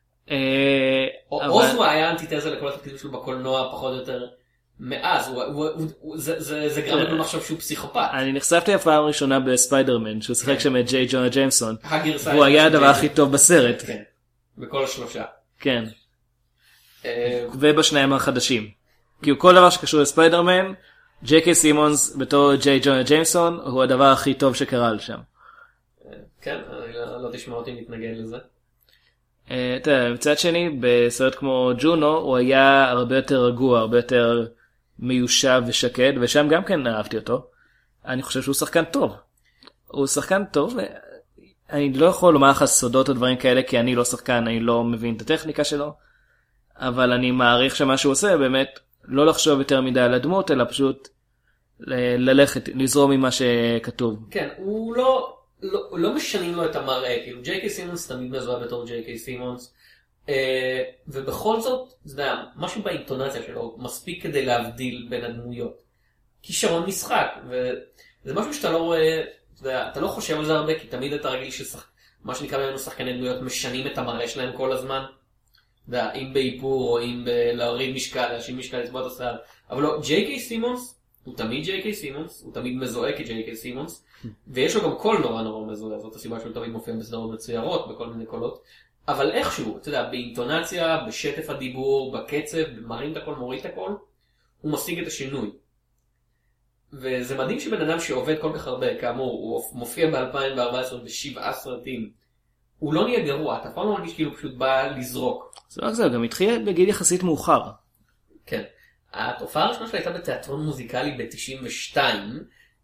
עוז הוא היה אנטיתזה לכל התפקידים שלו בקולנוע, פחות או יותר... מאז, הוא, הוא, הוא, זה, זה, זה גרם לנו לחשוב שהוא פסיכופת. אני נחשפתי הפעם ראשונה בספיידרמן, שהוא שיחק שם את ג'יי ג'ונה ג'יימסון. והוא היה הדבר הכי טוב בסרט. כן, בכל השלושה. כן. ובשניים החדשים. כי כל דבר שקשור לספיידרמן, ג'יי קיי סימונס בתור ג'יי ג'ונה ג'יימסון, הוא הדבר הכי טוב שקרה לשם. כן, אני לא, לא תשמע אותי מתנגד לזה. תראה, מצד שני, בסרט כמו ג'ונו, הוא היה הרבה יותר רגוע, הרבה יותר מיושב ושקד, ושם גם כן אהבתי אותו. אני חושב שהוא שחקן טוב. הוא שחקן טוב, אני לא יכול לומר לך סודות או דברים כאלה, כי אני לא שחקן, אני לא מבין את הטכניקה שלו, אבל אני מעריך שמה שהוא עושה, באמת, לא לחשוב יותר מדי על הדמות, אלא פשוט ללכת, לזרום ממה שכתוב. כן, הוא לא... לא, לא משנים לו את המראה, כאילו ג'יי קיי סימונס תמיד מזוהה בתור ג'יי קיי סימונס, אה, ובכל זאת, זה יודע, משהו באינטונציה שלו מספיק כדי להבדיל בין הדמויות. כישרון משחק, וזה משהו שאתה לא רואה, אתה יודע, אתה לא חושב על זה הרבה, כי תמיד אתה רגיל ששח... מה שנקרא ממנו שחקני דמויות משנים את המראה שלהם כל הזמן, אתה יודע, אם באיפור או אם להוריד משקל, להשאיר משקל, לצבוע את השיער, אבל לא, ג'יי קיי סימונס, הוא תמיד ג'יי קיי סימונס, הוא תמיד מזוהה כג'יי קיי סימונס, ויש לו גם קול נורא נורא מזוהה, זאת הסיבה שהוא תמיד מופיע בסדרות מצוירות, בכל מיני קולות, אבל איכשהו, אתה יודע, באינטונציה, בשטף הדיבור, בקצב, מרים את הקול, מוריד את הקול, הוא משיג את השינוי. וזה מדהים שבן אדם שעובד כל כך הרבה, כאמור, הוא מופיע ב-אלפיים וארבע עשרה בשבעה סרטים, הוא לא נהיה גרוע, אתה פעם לא מרגיש כאילו פשוט בא לזרוק. זה רק זה, גם התחיל בגיל יחסית מאוחר. כן. התופעה הראשונה שלה הייתה בתיאטרון מוזיקלי ב-תשעים ושתיים,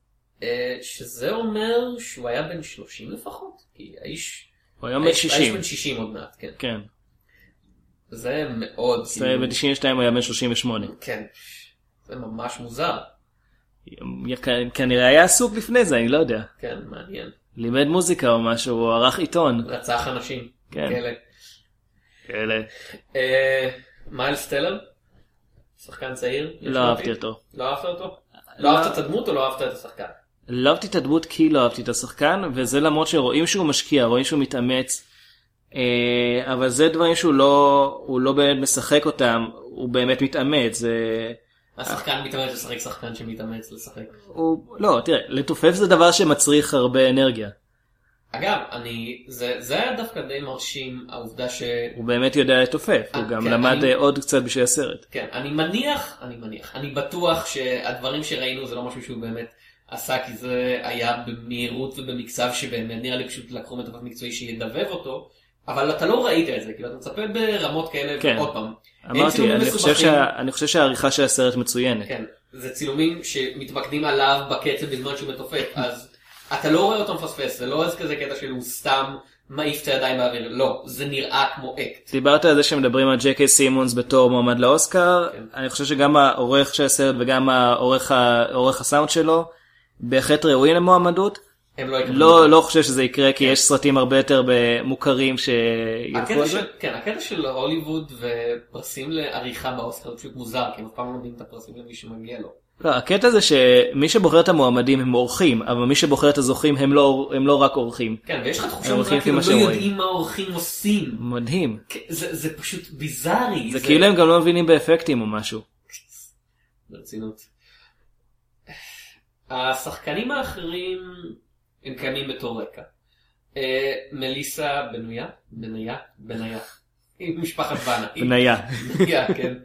שזה אומר שהוא היה בן שלושים לפחות, כי האיש... הוא היה בן שישים. האיש בן שישים עוד מעט, כן. כן. זה מאוד... זה ב-תשעים ושתיים הוא היה בן שלושים ושמונה. כן. זה ממש מוזר. כנראה היה עסוק לפני זה, אני לא יודע. כן, מעניין. לימד מוזיקה או משהו, הוא ערך עיתון. רצח אנשים. כן. כאלה. כאלה. מיילס טלר? שחקן צעיר? לא אהבתי אותו. לא אהבת אותו? לא אהבת את הדמות או לא אהבת את השחקן? לא אהבתי את הדמות כי לא אהבתי את השחקן, וזה למרות שרואים שהוא משקיע, רואים שהוא מתאמץ, אבל זה דברים שהוא לא, הוא לא באמת משחק אותם, הוא באמת מתאמץ. זה... השחקן מתאמץ לשחק שחקן שמתאמץ לשחק. הוא... לא, תראה, לתופף זה דבר שמצריך הרבה אנרגיה. אגב, אני, זה, זה היה דווקא די מרשים, העובדה ש... הוא באמת יודע לתופף, הוא גם כן, למד אני... עוד קצת בשביל הסרט. כן, אני מניח, אני מניח, אני בטוח שהדברים שראינו זה לא משהו שהוא באמת עשה, כי זה היה במהירות ובמקצב שבאמת נראה לי פשוט לקחו מטפף מקצועי שידבב אותו, אבל אתה לא ראית את זה, כאילו אתה מצפה ברמות כאלה, כן. ועוד פעם. אמרתי, אני חושב, שה... אני חושב שהעריכה של הסרט מצוינת. כן, זה צילומים שמתמקדים עליו בקצב בזמן שהוא מתופף, אז אתה לא רואה אותו מפספס, זה לא איזה כזה קטע שהוא סתם מעיף את הידיים באוויר, לא, זה נראה כמו אקט. דיברת על זה שמדברים על ג'יי קיי סימונס בתור מועמד לאוסקר, כן. אני חושב שגם העורך של הסרט וגם העורך, העורך הסאונד שלו, בהחלט ראויים למועמדות. הם לא יקבלו. לא, לא חושב שזה יקרה, כי יש סרטים הרבה יותר מוכרים שילכו על זה. כן, הקטע של הוליווד ופרסים לעריכה באוסקר זה פשוט מוזר, כי הם אף פעם לא נותנים את הפרסים למי שמגיע לו. לא, הקטע זה שמי שבוחר את המועמדים הם עורכים, אבל מי שבוחר את הזוכים הם לא, הם לא רק עורכים. כן, ויש לך תחושה מוזרה, כאילו לא יודעים מה העורכים עושים. מדהים. זה, זה פשוט ביזארי. זה, זה כאילו הם גם לא מבינים באפקטים או משהו. ברצינות. השחקנים האחרים הם קיימים בתור רקע. מליסה בנויה, בניה, בניה. עם משפחת בנה. בניה. בניה, כן.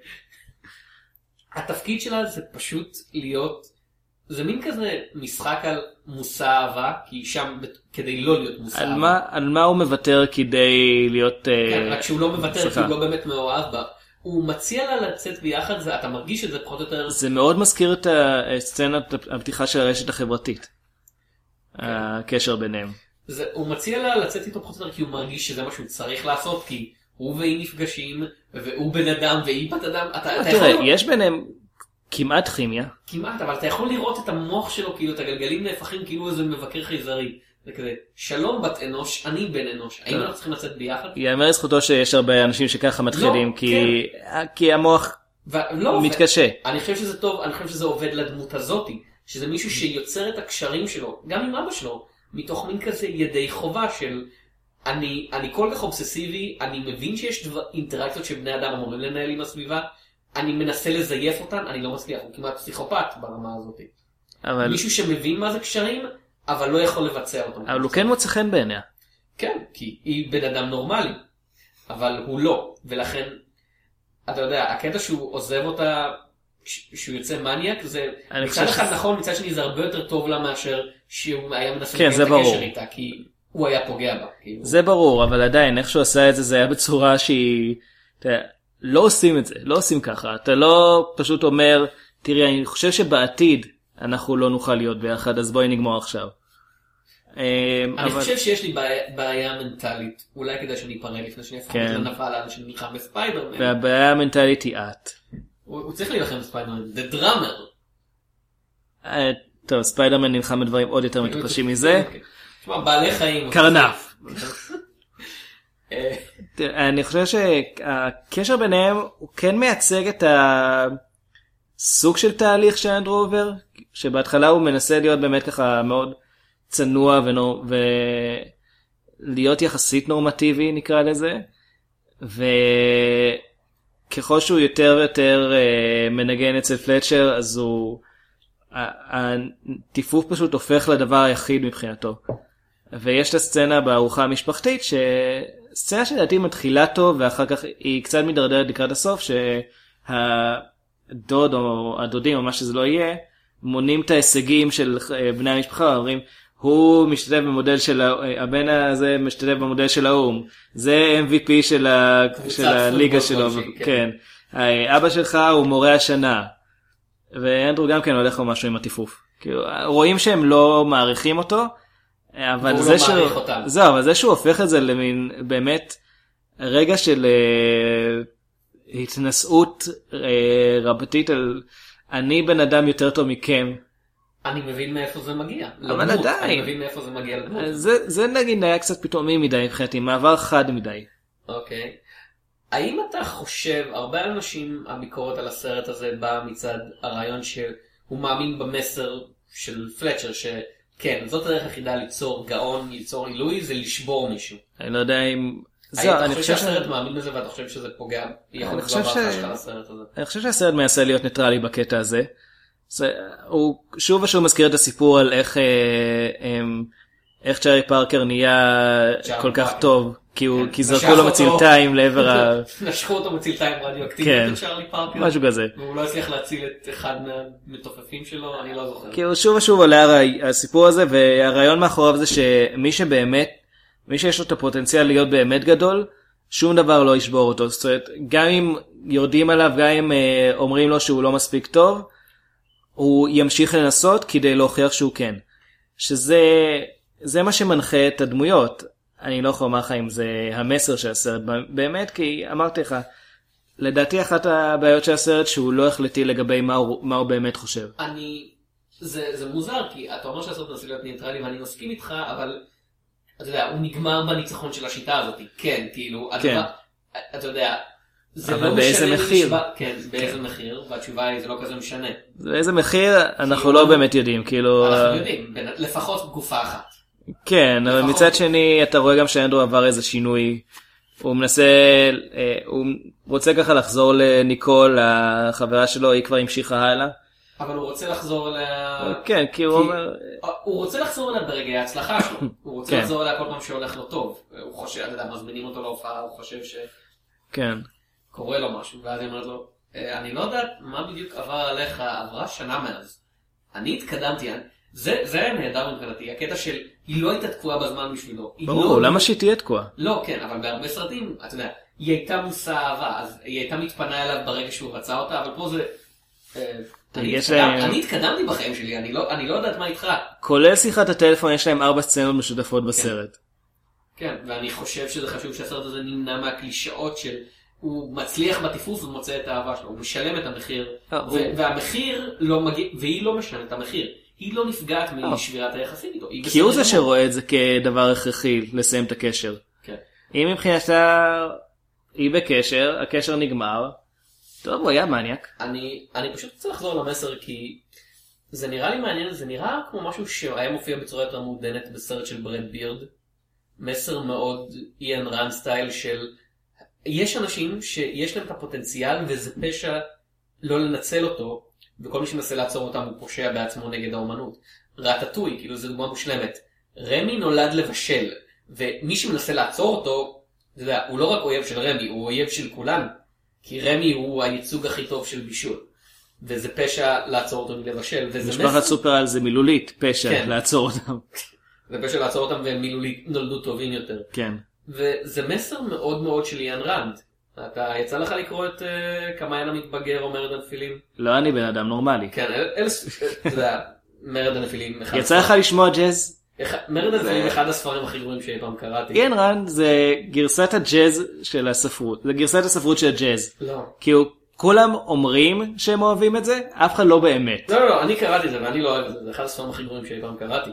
התפקיד שלה זה פשוט להיות, זה מין כזה משחק על מושא אהבה, כי שם כדי לא להיות מושא אהבה. מה, על מה הוא מוותר כדי להיות... כן, רק שהוא לא מוותר, כי הוא לא באמת מאוהב בה. הוא מציע לה לצאת ביחד, זה, אתה מרגיש את זה פחות או יותר... זה מאוד מזכיר את הסצנת הפתיחה של הרשת החברתית. כן. הקשר ביניהם. זה, הוא מציע לה לצאת איתו פחות או יותר, כי הוא מרגיש שזה מה שהוא צריך לעשות, כי... הוא והיא נפגשים, והוא בן אדם והיא בת אדם. אתה, אתה תראה, יכול... יש ביניהם כמעט כימיה. כמעט, אבל אתה יכול לראות את המוח שלו, כאילו את הגלגלים נהפכים כאילו איזה מבקר חייזרי. זה כזה, שלום בת אנוש, אני בן אנוש. האם אנחנו צריכים לצאת ביחד? יאמר לזכותו שיש הרבה אנשים שככה מתחילים, לא, כי... כן. כי המוח ו... לא, מתקשה. ו... אני חושב שזה טוב, אני חושב שזה עובד לדמות הזאת, שזה מישהו שיוצר את הקשרים שלו, גם עם אבא שלו, מתוך מין כזה ידי חובה של... אני, אני כל כך אובססיבי, אני מבין שיש דבר, אינטראקציות שבני אדם אמורים לנהל עם הסביבה, אני מנסה לזייף אותן, אני לא מצליח, הוא כמעט פסיכופת ברמה הזאת. אבל... מישהו שמבין מה זה קשרים, אבל לא יכול לבצע אותם. אבל הוא כן מוצא חן בעיניה. כן, כי היא בן אדם נורמלי, אבל הוא לא, ולכן, אתה יודע, הקטע שהוא עוזב אותה, שהוא יוצא מניאק, זה מצד אחד ש... נכון, מצד שני זה הרבה יותר טוב לה מאשר שהוא היה מנסה כן, לקיים את הקשר איתה, כי... הוא היה פוגע בה. כאילו. זה ברור, אבל עדיין, איך שהוא עשה את זה, זה היה בצורה שהיא... אתה, לא עושים את זה, לא עושים ככה. אתה לא פשוט אומר, תראי, אני חושב שבעתיד אנחנו לא נוכל להיות ביחד, אז בואי נגמור עכשיו. אני אבל... חושב שיש לי בעיה, בעיה מנטלית. אולי כדאי שאני אפרד לפני שאני אפרד כן. לנבל על שאני נלחם בספיידרמן. והבעיה המנטלית היא את. הוא, הוא צריך להילחם בספיידרמן. The drummer. טוב, ספיידרמן נלחם בדברים עוד יותר מטופשים מזה. תשמע, בעלי חיים. קרנף. אני חושב שהקשר ביניהם הוא כן מייצג את הסוג של תהליך שאנדרו עובר, שבהתחלה הוא מנסה להיות באמת ככה מאוד צנוע ולהיות יחסית נורמטיבי נקרא לזה, וככל שהוא יותר ויותר מנגן אצל פלצ'ר אז הוא הטיפוף פשוט הופך לדבר היחיד מבחינתו. ויש את הסצנה בארוחה המשפחתית, שסצנה שלדעתי מתחילה טוב, ואחר כך היא קצת מדרדרת לקראת הסוף, שהדוד או הדודים או מה שזה לא יהיה, מונים את ההישגים של בני המשפחה, אומרים, הוא משתתף במודל של, הבן הזה משתתף במודל של האום, זה אם וי פי של, ה, של הליגה שלו, כן. אבא שלך הוא מורה השנה, ואנדרו גם כן הולך או משהו עם הטיפוף. כאילו, רואים שהם לא מעריכים אותו, אבל זה, לא שהוא, זה, אבל זה שהוא הופך את זה למין באמת רגע של uh, התנסות uh, רבתית על אני בן אדם יותר טוב מכם. אני מבין מאיפה זה מגיע. אבל לדמות. עדיין. אני מבין מאיפה זה מגיע לדמות. זה, זה נגיד היה קצת פתאומי מדי מבחינתי, מעבר חד מדי. אוקיי. האם אתה חושב, הרבה אנשים הביקורת על הסרט הזה באה מצד הרעיון שהוא מאמין במסר של פלצ'ר, שכן, זאת הדרך היחידה ליצור גאון, ליצור עילוי, זה לשבור מישהו. אני לא יודע אם... האם אתה חושב שהסרט מאמין בזה ואתה חושב שזה פוגע? יכול לפגוע בהרחבה של הסרט הזה. אני חושב שהסרט מנסה להיות ניטרלי בקטע הזה. הוא שוב ושוב מזכיר את הסיפור על איך איך צ'ארי פארקר נהיה כל כך טוב, כי זרקו לו מצילתיים לעבר ה... נשכו אותו מצילתיים רדיואקטיבית את צ'ארלי פארקר. משהו כזה. והוא לא הצליח להציל את אחד מהמתופפים שלו, אני לא זוכר. כי הוא שוב ושוב עולה הסיפור הזה, והרעיון מאחוריו זה שמי שבאמת, מי שיש לו את הפוטנציאל להיות באמת גדול, שום דבר לא ישבור אותו. זאת אומרת, גם אם יורדים עליו, גם אם אומרים לו שהוא לא מספיק טוב, הוא ימשיך לנסות כדי להוכיח שהוא כן. שזה זה מה שמנחה את הדמויות. אני לא יכול לומר לך אם זה המסר של הסרט באמת, כי אמרתי לך, לדעתי אחת הבעיות של הסרט שהוא לא החלטי לגבי מה הוא, מה הוא באמת חושב. אני, זה, זה מוזר, כי אתה אומר שהסרט מנסה להיות ניטרלי ואני מסכים איתך, אבל אתה יודע, הוא נגמר בניצחון של השיטה הזאת. כן, כאילו, כן. הדבר, אתה יודע, זה אבל לא באיזה משנה מחיר? נשבע, כן, באיזה כן. מחיר, והתשובה היא זה לא כזה משנה. באיזה מחיר אנחנו לא באמת יודעים, כאילו... אנחנו יודעים, לפחות גופה אחת. כן, אבל מצד שני אתה רואה גם שאנדרו עבר איזה שינוי, הוא מנסה, הוא רוצה ככה לחזור לניקול, החברה שלו, היא כבר המשיכה הלאה. אבל הוא רוצה לחזור אליה... כן, כי הוא אומר... הוא רוצה לחזור אליה ברגעי ההצלחה שלו, הוא רוצה לחזור אליה כל פעם שהולך לו טוב, הוא חושב, אתה יודע, מזמינים אותו להופעה, הוא חושב ש... כן. קורה לו משהו, ואז היא אומרת לו, אני לא יודעת מה בדיוק עבר עליך, עברה שנה מאז. אני התקדמתי, זה, זה היה נהדר מבחינתי, הקטע של, היא לא הייתה תקועה בזמן בשבילו. ברור, למה שהיא תהיה תקועה? לא, כן, אבל בהרבה סרטים, אתה יודע, היא הייתה מושא אהבה, אז היא הייתה מתפנה אליו ברגע שהוא רצה אותה, אבל פה זה... אני התקדמתי בחיים שלי, אני לא יודעת מה איתך. כולל שיחת הטלפון, יש להם ארבע סצנות משותפות בסרט. כן, ואני חושב שזה חשוב שהסרט הזה נמנע מהקלישאות של... הוא מצליח בטיפוס ומוצא את האהבה שלו, הוא משלם את המחיר, והמחיר לא מגיע, והיא לא משלמת את המחיר. היא לא נפגעת משבירת היחסים איתו. כי הוא זה שרואה את זה כדבר הכרחי לסיים את הקשר. אם מבחינתה היא בקשר, הקשר נגמר, טוב, הוא היה מניאק. אני פשוט רוצה לחזור למסר, כי זה נראה לי מעניין, זה נראה כמו משהו שהיה מופיע בצורה יותר מודנת בסרט של ברד בירד. מסר מאוד איאן רן סטייל של... יש אנשים שיש להם את הפוטנציאל וזה פשע לא לנצל אותו, וכל מי שמנסה לעצור אותם הוא פושע בעצמו נגד האומנות. רטטוי, כאילו זו דוגמה מושלמת. רמי נולד לבשל, ומי שמנסה לעצור אותו, אתה יודע, הוא לא רק אויב של רמי, הוא אויב של כולם. כי רמי הוא הייצוג הכי טוב של בישול. וזה פשע לעצור אותו מלבשל. משפחת סופרל זה מילולית פשע כן. לעצור אותם. זה פשע לעצור אותם והם מילולית נולדו טובים יותר. כן. וזה מסר מאוד מאוד של איאן רנד. אתה יצא לך לקרוא את uh, כמה אין המתבגר או מרד הנפילים? לא, אני בן אדם נורמלי. כן, אלה, אתה יודע, מרד הנפילים. יצא לך לשמוע ג'אז? מרד הנפילים אחד הספרים הכי גרועים שאי פעם קראתי. איאן רנד זה גרסת הג'אז של הספרות. זה גרסת הספרות של הג'אז. לא. כי הוא, כולם אומרים שהם אוהבים את זה, אף אחד לא באמת. לא, לא, לא, אני קראתי את זה ואני לא אוהב את זה. זה אחד הספרים הכי גרועים שאי פעם קראתי.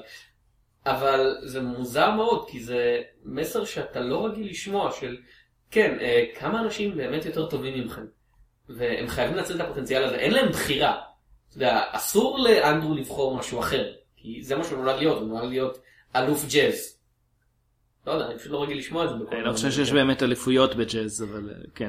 אבל זה מוזר מאוד, כי זה מסר שאתה לא רגיל לשמוע של, כן, כמה אנשים באמת יותר טובים ממכם, והם חייבים לנצל את הפוטנציאל הזה, אין להם בחירה. אתה יודע, אסור לאנדרו לבחור משהו אחר, כי זה מה שהוא נולד להיות, הוא נולד להיות אלוף ג'אז. לא יודע, אני פשוט לא רגיל לשמוע את זה. אני לא חושב שיש באמת אליפויות בג'אז, אבל כן.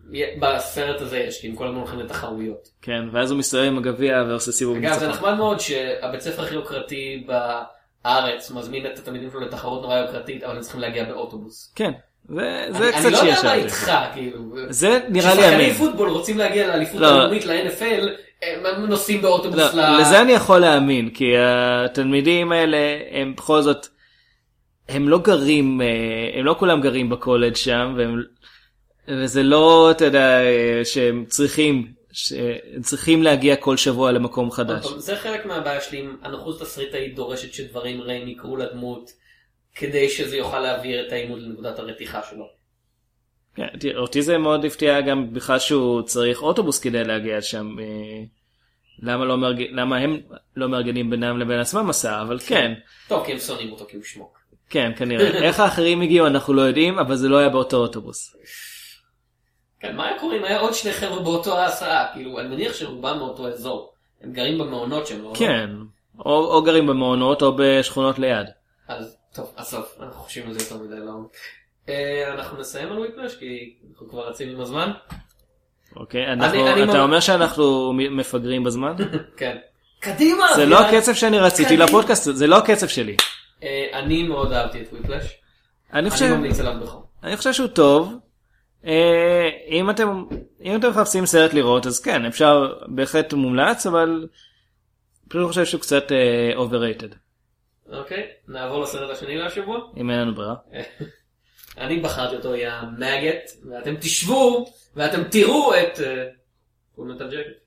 בסרט הזה יש, כי הם כל הזמן הולכים לתחרויות. כן, ואז הוא מסתובב עם הגביע ועושה סיבוב ניצחון. אגב, זה נחמד מאוד שהבית ספר הכי יוקרתי הארץ מזמין את התלמידים שלו לתחרות נורא יוקרתית, אבל הם צריכים להגיע באוטובוס. כן, זה קצת שיש. אני לא יודע מה איתך, כאילו. זה נראה לי אמין. ששחקני פוטבול רוצים להגיע לאליפות הלאומית ל-אן אף אל, הם נוסעים באוטובוס לא, ל... לזה אני יכול להאמין, כי התלמידים האלה הם בכל זאת, הם לא גרים, הם לא כולם גרים בקולג' שם, והם, וזה לא, אתה יודע, שהם צריכים, שהם צריכים להגיע כל שבוע למקום חדש. זה חלק מהבעיה שלי, אם הנוחות תסריטאית דורשת שדברים רעים יקרו לדמות, כדי שזה יוכל להעביר את העימות לנקודת הרתיחה שלו. כן, אותי זה מאוד הפתיע גם בכלל שהוא צריך אוטובוס כדי להגיע שם. למה, לא מארג... למה הם לא מארגנים בינם לבין עצמם מסע, אבל כן. טוב, כי הם שונאים אותו כי הוא שמוק. כן, כנראה. איך האחרים הגיעו אנחנו לא יודעים, אבל זה לא היה באותו אוטובוס. כן, מה היה קוראים? היה עוד שני חבר'ה באותו ההסעה, כאילו, אני מניח שרובם מאותו אזור. הם גרים במעונות שהם, לא? כן, או, או גרים במעונות או בשכונות ליד. אז, טוב, עזוב, אנחנו חושבים על זה יותר מדי, לא? אנחנו נסיים על וויפלש, כי אנחנו כבר רצים עם הזמן. אוקיי, אנחנו, אני, אתה אני... אומר שאנחנו מפגרים בזמן? כן. קדימה! זה לא הקצב שאני רציתי לפודקאסט, זה לא הקצב שלי. אני מאוד אהבתי את וויפלש. אני חושב... אני ממליץ עליו בחום. אני חושב שהוא טוב. אם אתם, אם אתם מחפשים סרט לראות, אז כן, אפשר, בהחלט מומלץ, אבל פשוט חושב שהוא קצת overrated. אוקיי, נעבור לסרט השני להשבוע. אם אין לנו ברירה. אני בחרתי אותו, יהיה מגט, ואתם תשבו, ואתם תראו את פול מטל ג'קט.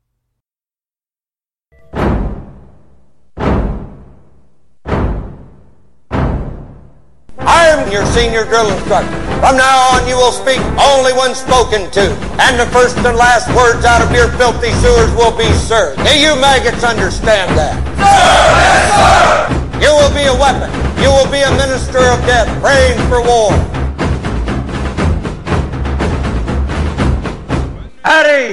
I'm your senior drill instructor. From now on you will speak only when spoken to, and the first and last words out of your filthy sewers will be sir. Do you maggots understand that? Sir! Yes, sir! You will be a weapon. You will be a minister of death, praying for war. Harry!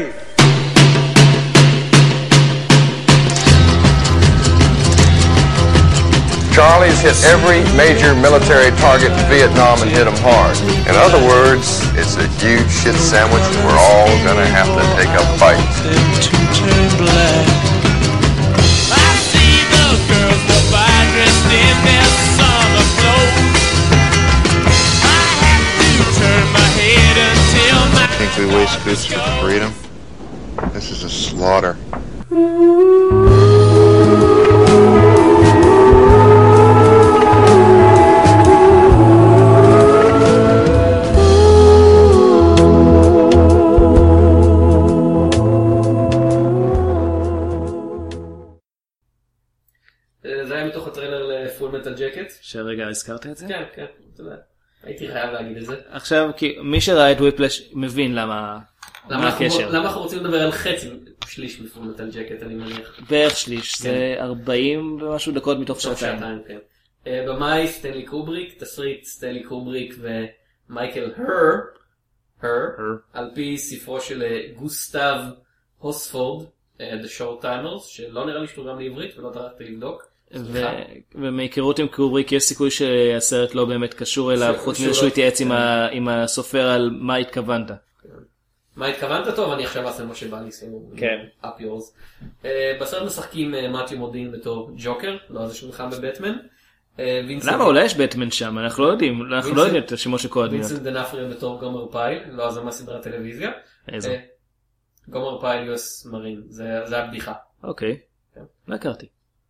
Charlie's hit every major military target in Vietnam and hit them hard. In other words, it's a huge shit sandwich and we're all gonna have to take a bite. I see those girls go by dressed in their summer clothes. I have to turn my head until my... Think we waste goods for freedom? This is a slaughter. זה היה מתוך הטריילר לפול מטל ג'קט. שרגע הזכרת את זה? כן, כן, אתה יודע. הייתי חייב להגיד את זה. עכשיו, כי מי שראה את וויפלש מבין למה, מה הקשר. למה אנחנו רוצים לדבר על חצי, שליש מפול מטל ג'קט, אני מניח. בערך שליש, זה ארבעים ומשהו דקות מתוך שעתיים. כן. במאי סטנלי קובריק, תסריט סטנלי קובריק ומייקל הר, הר, על פי ספרו של גוסטב הוספורד, The Short Timers, שלא נראה לי שתורגם לעברית ולא טרחתי לבדוק. ומהיכרות עם קובריק יש סיכוי שהסרט לא באמת קשור אליו, חוץ מזה שהוא התייעץ עם הסופר על מה התכוונת. מה התכוונת? טוב, אני עכשיו אעשה מה שבא לי, שימו up yours. בסרט משחקים מתיו מודין בתור ג'וקר, לא זה שהוא נלחם בבטמן. למה אולי יש בטמן שם? אנחנו לא יודעים, אנחנו לא יודעים את השמות של כל הדמיות. וינסנט דנפריו בתור גומר פייל, לא זה מה סדרת טלוויזיה. איזה? גומר פייל יוס מרין, זה הבדיחה. אוקיי, לא הכרתי.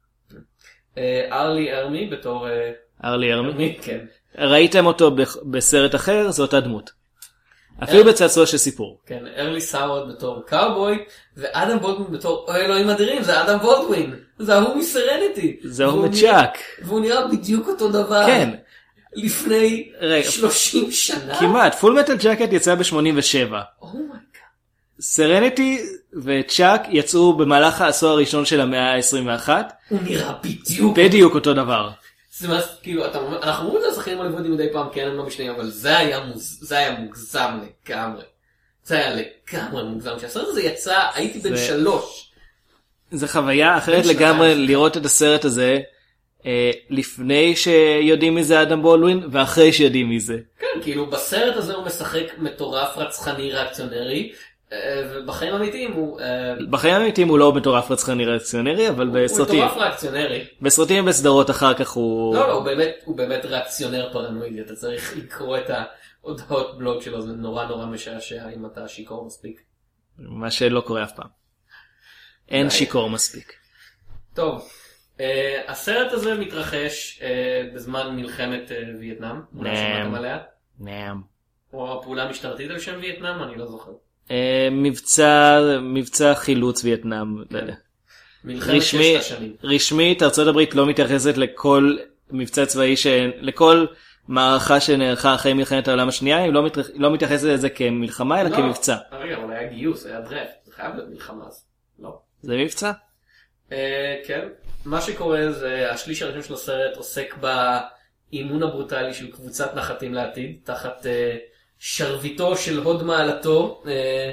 ארלי ארמי בתור... ארלי ארמי? כן. ראיתם אותו בסרט אחר, זו אותה דמות. אפילו בצעצוע של סיפור. כן, ארלי סאורד בתור קאובוי, ואדם בולדווין בתור, אוי אלוהים אדירים, זה אדם בולדווין. זה ההוא מסרניטי. זה ההוא מצ'אק. והוא נראה בדיוק אותו דבר. כן. לפני שלושים שנה. כמעט, פול מטל ג'קט יצא ב-שמונים ושבע. אומייגאד. סרניטי וצ'אק יצאו במהלך העשור הראשון של המאה ה-עשרים ואחת. הוא נראה בדיוק. בדיוק אותו דבר. זה מה, כאילו, אנחנו אומרים את השחקנים הליוודים מדי פעם, כן, הם לא משנים, אבל זה היה מוגזם לגמרי. זה היה לגמרי מוגזם. כשהסרט הזה יצא, הייתי בן שלוש. זה חוויה אחרת לגמרי לראות את הסרט הזה, לפני שיודעים מי זה אדם בולדווין, ואחרי שיודעים מי זה. כן, כאילו, בסרט הזה הוא משחק מטורף רצחני ריאקציונרי, ובחיים האמיתיים הוא... בחיים האמיתיים הוא לא מטורף רצחני ריאקציונרי, אבל בסרטים... הוא מטורף ריאקציונרי. בסרטים ובסדרות אחר כך הוא... לא, לא, הוא באמת, הוא באמת ריאקציונר פרנואידי. אתה צריך לקרוא את ההודעות בלוג שלו, זה נורא נורא משעשע אם אתה שיקור מספיק. מה שלא קורה אף פעם. אין שיקור מספיק. טוב, אה, הסרט הזה מתרחש אה, בזמן מלחמת אה, וייטנאם. אולי שמעתם עליה? נאם. או הפעולה המשטרתית על שם וייטנאם, אני לא זוכר. אה, מבצע, מבצע חילוץ וייטנאם. כן. מלחמת ששת השנים. רשמית, ארצות הברית לא מתייחסת לכל מבצע צבאי, ש... לכל מערכה שנערכה אחרי מלחמת העולם השנייה, היא לא, מת... לא מתייחסת לזה כמלחמה, אלא לא. כמבצע. רגע, אבל היה גיוס, היה דרפט, זה חייב להיות מלחמה אז. לא. זה מבצע? אה, כן. מה שקורה זה, השליש הראשון של הסרט עוסק באימון הברוטלי של קבוצת נחתים לעתיד, תחת אה, שרביטו של הוד מעלתו, אה,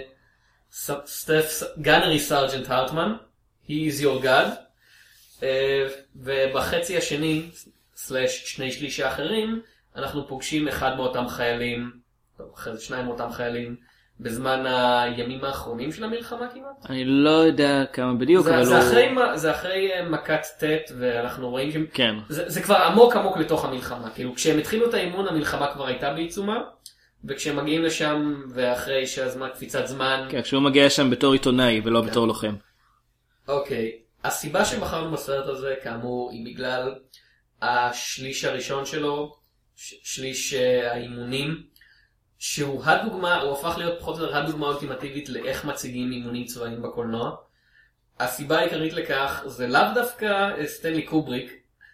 סטף גאנרי סארג'נט הרטמן. He is your God. Uh, ובחצי השני, סלש שני שליש האחרים, אנחנו פוגשים אחד מאותם חיילים, טוב, אחרי זה שניים מאותם חיילים, בזמן הימים האחרונים של המלחמה כמעט. אני לא יודע כמה בדיוק, זה, אבל זה, הוא... אחרי, זה אחרי מכת טט, ואנחנו רואים שהם... כן. זה, זה כבר עמוק עמוק לתוך המלחמה. כאילו, כשהם התחילו את האימון, המלחמה כבר הייתה בעיצומה, וכשהם מגיעים לשם, ואחרי שהזמן, קפיצת זמן... כן, כשהוא מגיע שם בתור עיתונאי ולא כן. בתור לוחם. אוקיי, הסיבה שבחרנו בסרט הזה, כאמור, היא בגלל השליש הראשון שלו, שליש האימונים, שהוא הדוגמה, הוא הפך להיות פחות או יותר הדוגמה אולטימטיבית לאיך מציגים אימונים צבאיים בקולנוע. הסיבה העיקרית לכך זה לאו דווקא סטנלי קובריק,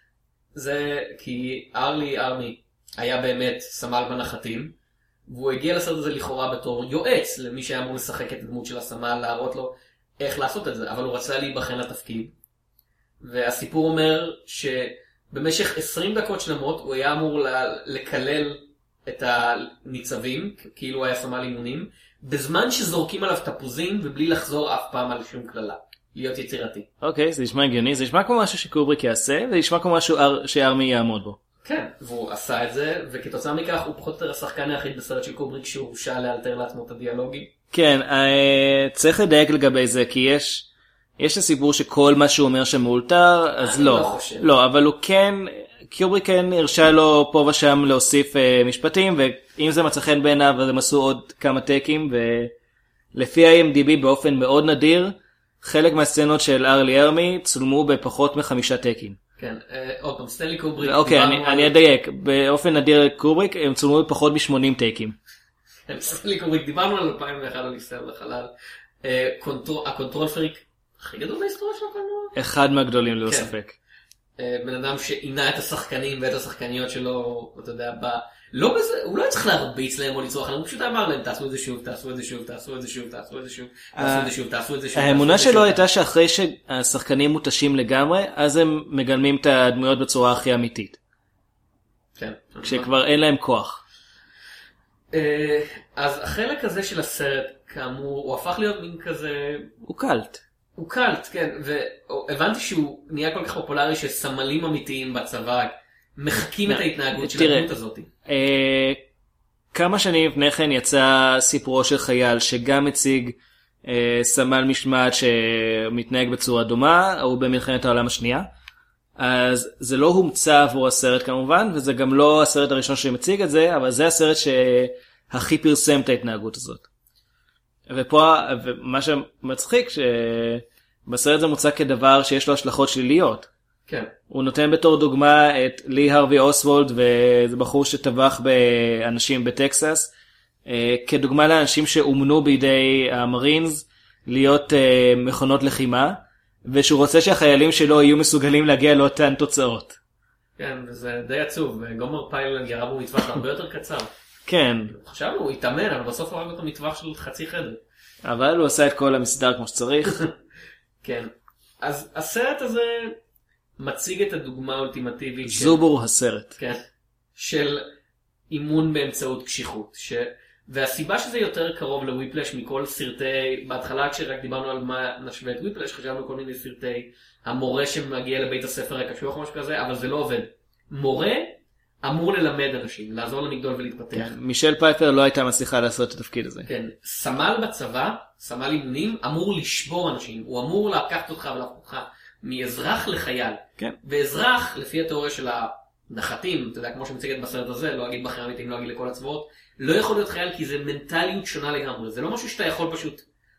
זה כי ארלי ארמי היה באמת סמל בנחתים, והוא הגיע לסרט הזה לכאורה בתור יועץ למי שהיה אמור לשחק את הדמות של הסמל, להראות לו איך לעשות את זה, אבל הוא רצה להיבחן לתפקיד. והסיפור אומר שבמשך עשרים דקות שלמות הוא היה אמור לקלל את הניצבים, כאילו הוא היה סמל אימונים, בזמן שזורקים עליו תפוזים ובלי לחזור אף פעם על שום כללה. להיות יצירתי. אוקיי, זה נשמע הגיוני, זה נשמע כמו משהו שקובריק יעשה, זה נשמע כמו משהו שארמי יעמוד בו. כן, והוא עשה את זה, וכתוצאה מכך הוא פחות או יותר השחקן היחיד בסרט של קובריק שהוא הורשה לאלתר לעצמו את הדיאלוגים. כן, צריך לדייק לגבי זה, כי יש יש הסיפור שכל מה שהוא אומר שמאולתר, אז לא. לא חושב. לא, אבל הוא כן, קובריק כן הרשה לו פה ושם להוסיף uh, משפטים, ואם זה מצא חן בעיניו, אז הם עשו עוד כמה טקים, ולפי ה-איי אם די בי באופן מאוד נדיר, חלק מהסצנות של ארלי ארמי צולמו בפחות מחמישה טקים. כן, אה, עוד פעם, סטנלי קובריק. אוקיי, אני, אני אדייק, באופן נדיר קובריק הם צולמו בפחות מ-שמונים טקים. כן, סטנלי קובריק, דיברנו על אלפיים ואחת על ישראל לחלל. אה, קונטרול, הקונטרול פריק הכי גדול בהיסטוריה של הקולנוע? אחד מהגדולים ללא כן. ספק. אה, בן אדם שעינה את השחקנים ואת השחקניות שלו, אתה יודע, ב... לא בזה, הוא לא צריך להרביץ להם או לצרוח להם, הוא פשוט אמר להם, תעשו את זה שוב, תעשו את זה שוב, תעשו את זה שוב, תעשו את זה שוב, תעשו את זה שוב, תעשו את זה שוב. האמונה שלו הייתה שאחרי שהשחקנים מותשים לגמרי, אז הם מגלמים את הדמויות בצורה הכי אמיתית. כן. כשכבר אין להם כוח. אז החלק הזה של הסרט, כאמור, הוא הפך להיות מין כזה... הוא קלט. הוא קלט, כן, והבנתי שהוא נהיה כל כך פופולרי שסמלים אמיתיים בצבא מחקים את ההתנהגות של הדמות הזאת. כמה שנים לפני כן יצא סיפורו של חייל שגם הציג סמל משמעת שמתנהג בצורה דומה, הוא במלחמת העולם השנייה. אז זה לא הומצא עבור הסרט כמובן, וזה גם לא הסרט הראשון שמציג את זה, אבל זה הסרט שהכי פרסם את ההתנהגות הזאת. ופה, ומה שמצחיק, שבסרט זה מוצג כדבר שיש לו השלכות שליליות. כן. הוא נותן בתור דוגמה את לי הרווי אוסוולד, וזה בחור שטבח באנשים בטקסס, כדוגמה לאנשים שאומנו בידי המרינס להיות מכונות לחימה, ושהוא רוצה שהחיילים שלו יהיו מסוגלים להגיע לאותן תוצאות. כן, וזה די עצוב, וגומר פיילן ירה בו מטווח הרבה יותר קצר. כן. חשבנו, הוא התאמן, אבל בסוף הוא הרג אותו מטווח של חצי חדר. אבל הוא עשה את כל המסדר כמו שצריך. כן. אז הסרט הזה מציג את הדוגמה האולטימטיבית של... זובור הסרט. כן. של אימון באמצעות קשיחות. ש... והסיבה שזה יותר קרוב לוויפלש מכל סרטי... בהתחלה כשרק דיברנו על מה נשווה את וויפלש, חשבנו כל מיני סרטי המורה שמגיע לבית הספר הקשוח או משהו כזה, אבל זה לא עובד. מורה אמור ללמד אנשים, לעזור להם לגדול ולהתפתח. כן, מישל פייפר לא הייתה מצליחה לעשות את התפקיד הזה. כן, סמל בצבא, סמל אימונים, אמור לשבור אנשים. הוא אמור לקחת אותך ולהפוך אותך מאזרח לחייל. כן. ואזרח, לפי התיאוריה של הנחתים, אתה יודע, כמו שמציגת בסרט הזה, לא אגיד בחיילים, לא אגיד לכל הצבאות, לא יכול להיות חייל כי זה מנטליות שונה לגמרי. זה לא משהו שאתה יכול פשוט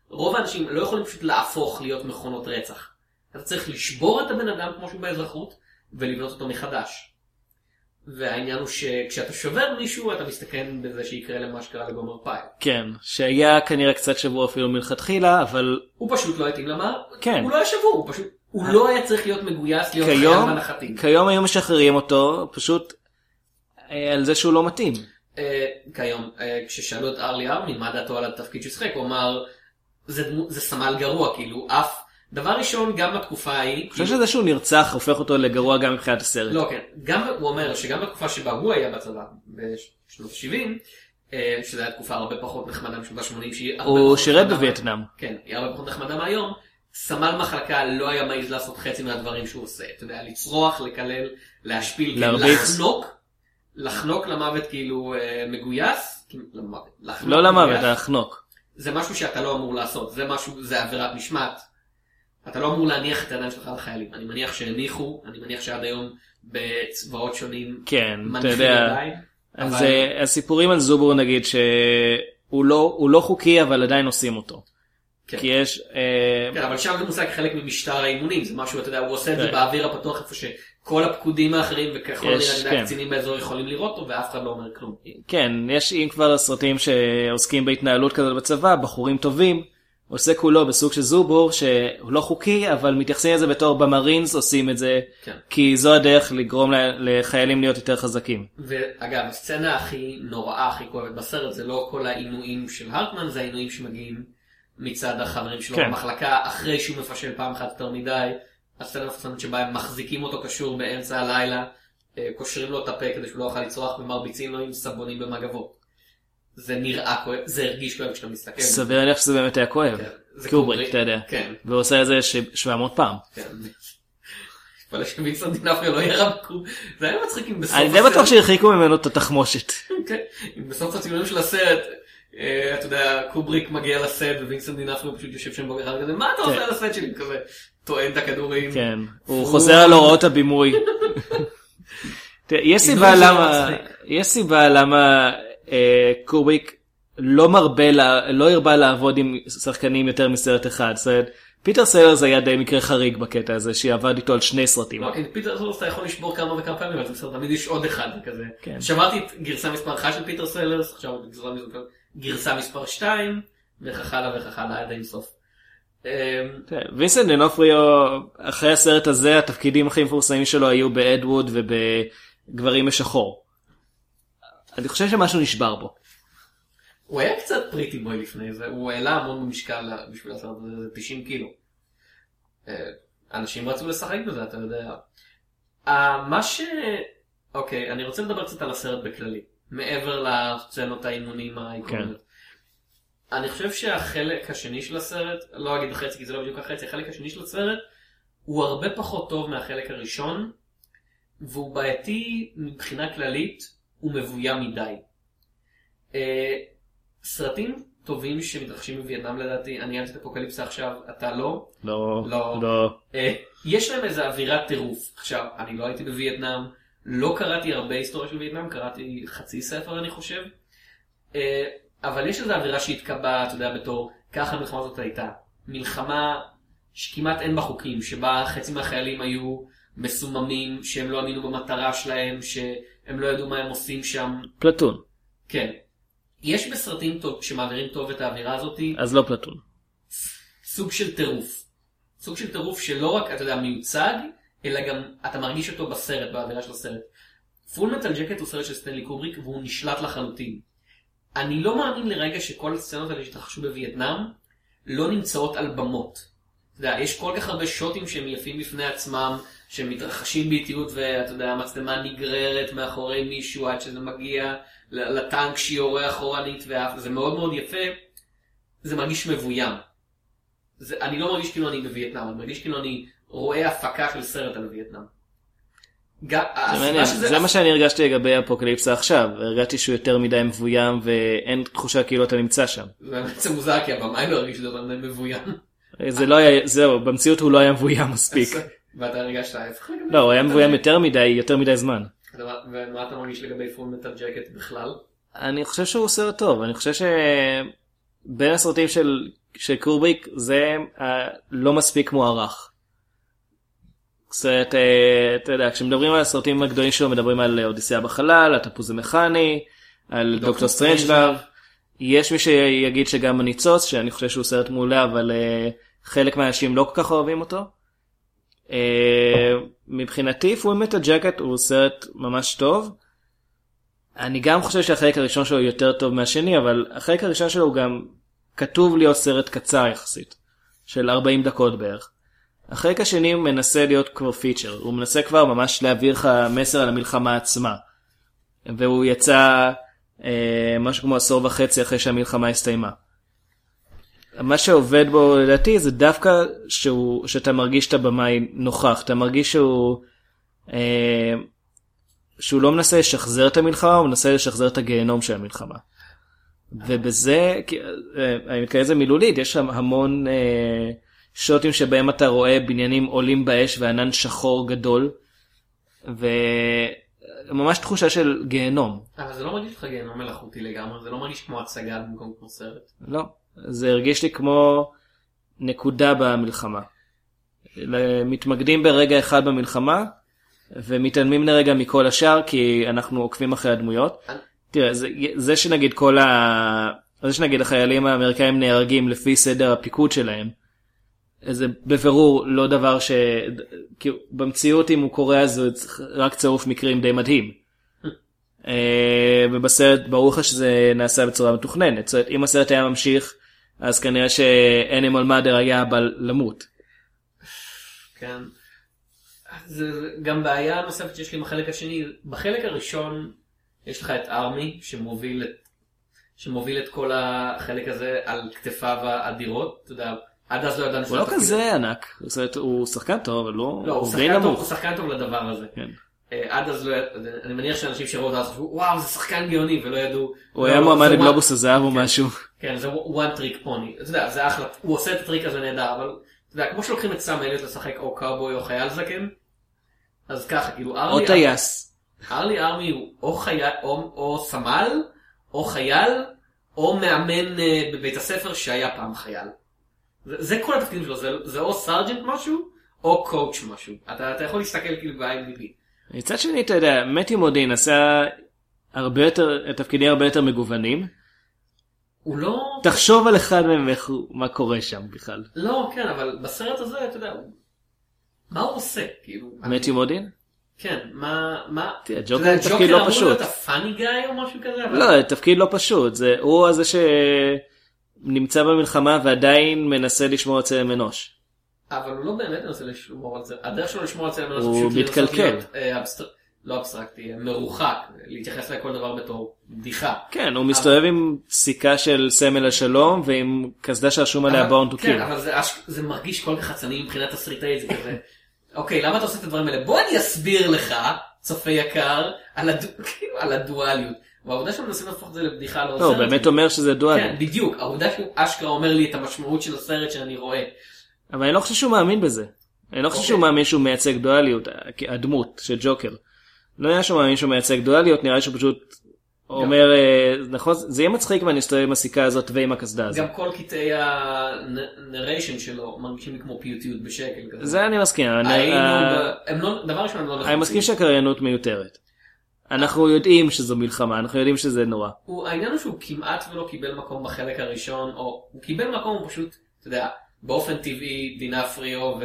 רוב האנשים לא יכולים פשוט להפוך להיות מכונות רצח. אתה צריך לשבור את הבן אדם כמו שהוא באזרחות, ולבנות אותו מחדש. והעניין הוא שכשאתה שובר מישהו, אתה מסתכן בזה שיקרה למה שקרה לגומר פייל. כן, שהיה כנראה קצת שבור אפילו מלכתחילה, אבל... הוא פשוט לא התאים למה, כן. הוא לא היה שבור, הוא פשוט, הוא לא היה צריך להיות מגויס להיות חייל מנחתים. כיום היו משחררים אותו, פשוט על זה שהוא לא מתאים. כיום, כששאלו את ארלי ארמין מה דעתו על התפקיד ששחק, הוא אמר, זה סמל גרוע, כאילו, אף... דבר ראשון, גם בתקופה ההיא... אני חושב שזה שהוא נרצח הופך אותו לגרוע גם מבחינת הסרט. לא, כן. גם, הוא אומר שגם בתקופה שבה הוא היה בצבא, בשנות ה-שבעים, שזו הייתה תקופה הרבה פחות נחמדה משנות ה-שמונים, הוא שירת בווייטנאם. כן, היא הרבה פחות נחמדה מהיום. סמל מחלקה לא היה מעיז לעשות חצי מהדברים שהוא עושה. אתה יודע, לצרוח, לקלל, להשפיל, לחנוק, לחנוק למוות כאילו מגויס. לא למוות, לחנוק. זה משהו שאתה לא אמור לעשות. זה משהו, זה עבירת משמעת. אתה לא אמור להניח את הידיים שלך לחיילים. אני מניח שהניחו, אני מניח שעד היום בצבאות שונים כן, אתה יודע. אז אבל... הסיפורים על זובור נגיד שהוא לא, הוא לא חוקי אבל עדיין עושים אותו. כן. כי יש... כן, אבל שם זה מושג חלק ממשטר האימונים. זה משהו, אתה יודע, הוא עושה את זה באוויר הפתוח איפה שכל הפקודים האחרים וככל נראה הקצינים באזור יכולים לראות אותו ואף אחד לא אומר כלום. כן, יש אם כבר סרטים שעוסקים בהתנהלות כזאת בצבא, בחורים טובים. עושה כולו בסוג של זובור שהוא לא חוקי אבל מתייחסים לזה בתור במרינס עושים את זה כן. כי זו הדרך לגרום לחיילים להיות יותר חזקים. ואגב הסצנה הכי נוראה הכי כואבת בסרט זה לא כל העינויים של הרטמן, זה העינויים שמגיעים מצד החברים שלו כן. במחלקה אחרי שהוא מפשל פעם אחת יותר מדי. הסצנה הפצנות שבה הם מחזיקים אותו קשור באמצע הלילה, קושרים לו את הפה כדי שהוא לא יוכל לצרוח ומרביצים לו עם סבונים במגבות. זה נראה כואב, זה הרגיש כואב כשאתה מסתכל. סביר להניח שזה באמת היה כואב. קובריק, אתה יודע. כן. והוא עושה את זה שבע מאות פעם. כן. אבל שווינסנט דינפריו לא יהיה רב קוב. זה היה מצחיק אם בסוף הסרט... אני די בטוח שהרחיקו ממנו את התחמושת. כן. אם בסוף הצילומים של הסרט, אתה יודע, קובריק מגיע לסט ווינסנט דינפריו פשוט יושב שם בגלל כזה, מה אתה עושה על הסט שלי? כזה, טוען את הכדורים. כן. הוא חוזר על הוראות הבימוי. יש סיבה למה... יש סיבה למה... קובריק לא מרבה, לא הרבה לעבוד עם שחקנים יותר מסרט אחד. זאת אומרת, פיטר סלרס היה די מקרה חריג בקטע הזה, שעבד איתו על שני סרטים. לא, כי פיטר סלרס אתה יכול לשבור כמה וכמה פעמים, אבל בסדר, תמיד יש עוד אחד כזה. שמעתי את גרסה מספר אחת של פיטר סלרס, עכשיו גרסה מספר שתיים, וכך הלאה וכך הלאה עד אינסוף. וינסנט דינופריו, אחרי הסרט הזה, התפקידים הכי מפורסמים שלו היו באדווד ובגברים בשחור. אני חושב שמשהו נשבר בו. הוא היה קצת פריטי בוי לפני זה, הוא העלה המון במשקל בשביל הסרט, זה תשעים קילו. אנשים רצו לשחק בזה, אתה יודע. מה ש... אוקיי, אני רוצה לדבר קצת על הסרט בכללי, מעבר לסצנות האימונים האיקוניות. אני חושב שהחלק השני של הסרט, לא אגיד החצי כי זה לא בדיוק החצי, החלק השני של הסרט הוא הרבה פחות טוב מהחלק הראשון, והוא בעייתי מבחינה כללית, הוא מבוים מדי. Uh, סרטים טובים שמתרחשים בווייטנאם לדעתי, אני אהלתי את אפוקליפסה עכשיו, אתה לא? לא. לא. לא. Uh, יש להם איזה אווירת טירוף. עכשיו, אני לא הייתי בווייטנאם, לא קראתי הרבה היסטוריה של וייטנאם, קראתי חצי ספר אני חושב, uh, אבל יש איזו אווירה שהתקבעה, אתה יודע, בתור, ככה המלחמה הזאת הייתה. מלחמה שכמעט אין בה חוקים, שבה חצי מהחיילים היו מסוממים, שהם לא אמינו במטרה שלהם, ש... הם לא ידעו מה הם עושים שם. פלטון. כן. יש בסרטים טוב, שמעבירים טוב את האווירה הזאת. אז לא פלטון. סוג של טירוף. סוג של טירוף שלא רק, אתה יודע, מיוצג, אלא גם אתה מרגיש אותו בסרט, באווירה של הסרט. פול מטל ג'קט הוא סרט של סטנלי קובריק, והוא נשלט לחלוטין. אני לא מאמין לרגע שכל הסצנות האלה שתרחשו בווייטנאם, לא נמצאות על במות. אתה יודע, יש כל כך הרבה שוטים שהם יפים בפני עצמם, שמתרחשים באיטיות ואתה יודע, המצלמה נגררת מאחורי מישהו עד שזה מגיע לטנק שיורה אחורנית ואף, זה מאוד מאוד יפה, זה מרגיש מבוים. זה, אני לא מרגיש כאילו אני בווייטנאם, אני מרגיש כאילו אני רואה הפקה של סרט על וייטנאם. זה, שזה... זה מה שאני הרגשתי לגבי אפוקליפסה עכשיו, הרגשתי שהוא יותר מדי מבוים ואין תחושה כאילו אתה נמצא שם. זה בעצם מוזר כי הבמאי לא הרגיש יותר מדי מבוים. זה לא היה, זהו, במציאות הוא לא היה מבוים מספיק. ואתה הרגשת ההפך לגבי? לא, הוא היה מבוים יותר מדי, יותר מדי זמן. ומה אתה מרגיש לגבי פול מטל ג'קט בכלל? אני חושב שהוא עושה טוב, אני חושב ש... בין הסרטים של, של קובריק זה לא מספיק מוערך. זאת אומרת, אתה יודע, כשמדברים על הסרטים הגדולים שלו, מדברים על אודיסאה בחלל, על תפוז המכני, על דוקטור סטרנג'לאב. יש מי שיגיד שגם הניצוץ, שאני חושב שהוא סרט מעולה, אבל uh, חלק מהאנשים לא כל כך אוהבים אותו. Uh, מבחינתי, פול מטל ג'קט הוא סרט ממש טוב. אני גם חושב שהחלק הראשון שלו יותר טוב מהשני, אבל החלק הראשון שלו הוא גם כתוב להיות סרט קצר יחסית, של ארבעים דקות בערך. החלק השני מנסה להיות כבר פיצ'ר, הוא מנסה כבר ממש להעביר לך מסר על המלחמה עצמה. והוא יצא אה, משהו כמו עשור וחצי אחרי שהמלחמה הסתיימה. מה שעובד בו לדעתי זה דווקא שהוא, שאתה מרגיש את הבמאי נוכח, אתה מרגיש שהוא, אה, שהוא לא מנסה לשחזר את המלחמה, הוא מנסה לשחזר את הגיהנום של המלחמה. ובזה, אני מתכוון לזה מילולית, יש שם המון אה, שוטים שבהם אתה רואה בניינים עולים באש וענן שחור גדול, וממש תחושה של גיהנום. אבל זה לא מרגיש לך גיהנום מלאכותי לגמרי, זה לא מרגיש כמו הצגה במקום כמו סרט. לא, זה הרגיש לי כמו נקודה במלחמה. מתמקדים ברגע אחד במלחמה, ומתעלמים לרגע מכל השאר, כי אנחנו עוקבים אחרי הדמויות. תראה, זה, זה שנגיד כל ה... זה שנגיד החיילים האמריקאים נהרגים לפי סדר הפיקוד שלהם, זה בבירור לא דבר ש... במציאות אם הוא קורה אז זה רק צירוף מקרים די מדהים. ובסרט ברור לך שזה נעשה בצורה מתוכננת. זאת אומרת, אם הסרט היה ממשיך, אז כנראה שאנימל מאדר היה אבל למות. כן. זה גם בעיה נוספת שיש לי בחלק השני. בחלק הראשון יש לך את ארמי שמוביל את, שמוביל את כל החלק הזה על כתפיו האדירות. אתה יודע, עד אז לא ידענו... הוא לא כזה ענק. זאת אומרת, הוא שחקן טוב, אבל לא... לא, הוא שחקן טוב, הוא שחקן טוב לדבר הזה. כן. עד אז לא... אני מניח שאנשים שראו את זה חשבו, וואו, זה שחקן גאוני, ולא ידעו... הוא היה מועמד לגלובוס הזהב או משהו. כן, זה one trick pony. אתה יודע, זה אחלה. הוא עושה את הטריק הזה נהדר, אבל... אתה יודע, כמו שלוקחים את סם אליוט לשחק או קאובוי או חייל זקן, אז ככה, כאילו... או טייס. ארלי ארמי הוא או חייל, או סמל, או חייל, או מאמן בבית הספר שהיה פעם חייל. זה כל התפקידים שלו, זה או סרג'נט משהו, או קואוץ' משהו. אתה יכול להסתכל כאילו ב-איי אם די בי. מצד שני, אתה יודע, מתיו מודין עשה הרבה יותר, תפקידים הרבה יותר מגוונים. הוא לא... תחשוב על אחד מהם מה קורה שם בכלל. לא, כן, אבל בסרט הזה, אתה יודע, מה הוא עושה? מתיו מודין? כן, מה... תראה, ג'וקר הוא תפקיד לא פשוט. אמור להיות הפאני גאי או משהו כזה? לא, תפקיד לא פשוט. הוא הזה שנמצא במלחמה ועדיין מנסה לשמור על צלם אנוש. אבל הוא לא באמת מנסה לשמור על צלם. הדרך שלו לשמור על צלם אנוש הוא מתקלקל. לא אבסטרקטי, מרוחק, להתייחס לכל דבר בתור בדיחה. כן, הוא מסתובב עם סיכה של סמל השלום ועם קסדה שרשום עליה בורן טו קיל. כן, אבל זה מרגיש כל כך חצני מבחינת תסריטאי, זה כזה. אוקיי, למה אתה עושה את הדברים האלה? בוא אני אסביר לך, צופה יקר, על הדואליות. והעובדה שהוא מנסים להפוך את זה לבדיחה לא עושה. לא, הוא באמת אומר שזה דואליות. כן, בדיוק. העובדה שהוא אשכרה אומר לי את המשמעות של הסרט שאני רואה. אבל אני לא חושב שהוא מאמין בזה. אני לא חושב שהוא מאמין שהוא מייצג דואליות, הדמות של ג'וקר. לא נראה שהוא מאמין שהוא מייצג דואליות, נראה שהוא פשוט אומר, נכון, זה יהיה מצחיק אם אני אסתובב עם הסיכה הזאת ועם הקסדה הזאת. גם כל קטעי הנריישן שלו מרגישים לי כמו פיוטיות בשקל כזה. זה אני מסכים. דבר ראשון אני לא נחוצים. אני מסכים שהקריינות מיותרת. אנחנו יודעים שזו מלחמה, אנחנו יודעים שזה נורא. העניין הוא שהוא כמעט ולא קיבל מקום בחלק הראשון, או הוא קיבל מקום, הוא פשוט, אתה יודע, באופן טבעי, דינה פריו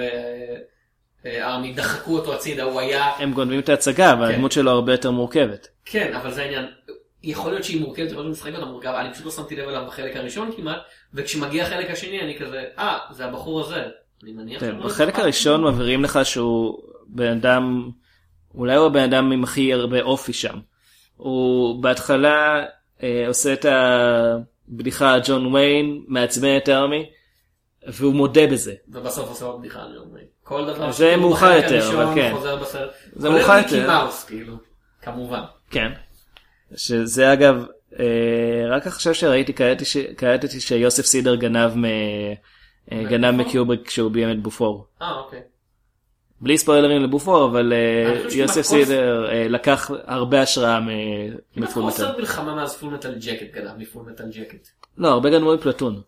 וארמי דחקו אותו הצידה, הוא היה... הם גונבים את ההצגה, והדמות שלו הרבה יותר מורכבת. כן, אבל זה העניין. יכול להיות שהיא מורכבת, יכול להיות שמשחק אותה מורכב, אני פשוט לא שמתי לב אליו בחלק הראשון כמעט, וכשמגיע החלק השני אני כזה, אה, זה הבחור הזה. אני מניח... בחלק הראשון מבהירים לך שהוא בן אדם, אולי הוא הבן אדם עם הכי הרבה אופי שם. הוא בהתחלה אה, עושה את הבדיחה ג'ון ויין, מעצבן את ארמי, והוא מודה בזה. ובסוף עושה עוד בדיחה ג'ון ויין. כל דבר זה מאוחר יותר, אבל כן. חוזר בסרט. זה מאוחר יותר. מיקי מאוס, כאילו, כמובן. כן. שזה אגב, אה, רק עכשיו שראיתי, קראתי שיוסף סידר גנב מ... גנב מקיובריק כשהוא ביים את בופור. אה, אוקיי. בלי ספוילרים לבופור, אבל יוסף סידר לקח הרבה השראה מפול מטל. עושה מלחמה מאז פול מטל ג'קט גנב מפול מטל ג'קט. לא, הרבה גנבו מפלטון.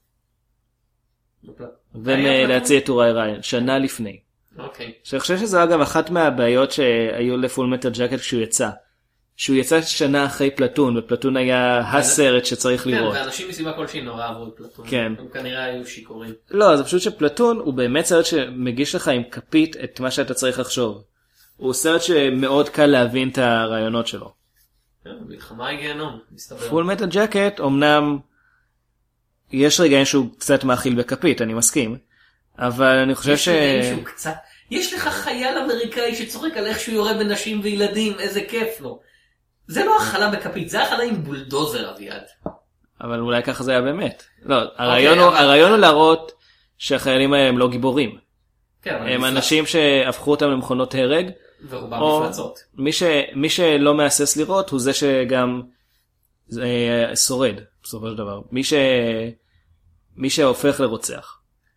ולהציע את אורי ריין, שנה לפני. אוקיי. שאני חושב שזו אגב אחת מהבעיות שהיו לפול מטל ג'קט כשהוא יצא. שהוא יצא שנה אחרי פלטון, ופלטון היה הסרט שצריך לראות. כן, ואנשים מסיבה כלשהי נורא אהבו את פלטון. כן. הם כנראה היו שיקורים. לא, זה פשוט שפלטון הוא באמת סרט שמגיש לך עם כפית את מה שאתה צריך לחשוב. הוא סרט שמאוד קל להבין את הרעיונות שלו. מלחמה היא גיהנום, מסתבר. פול מטל ג'קט, אמנם יש רגעים שהוא קצת מאכיל בכפית, אני מסכים. אבל אני חושב ש... קצת... יש לך חייל אמריקאי שצוחק על איך שהוא יורה בנשים וילדים, איזה כיף לו. זה לא החלה בכפית, זה החלה עם בולדוזר אביעד. אבל אולי ככה זה היה באמת. לא, הרעיון הוא, הרעיון הוא להראות שהחיילים האלה הם לא גיבורים. כן, הם אנשים שהפכו אותם למכונות הרג. ורובם מפלצות. מי ש, מי שלא מאסס לראות הוא זה שגם אה, שורד, בסופו של דבר. מי ש, מי שהופך לרוצח.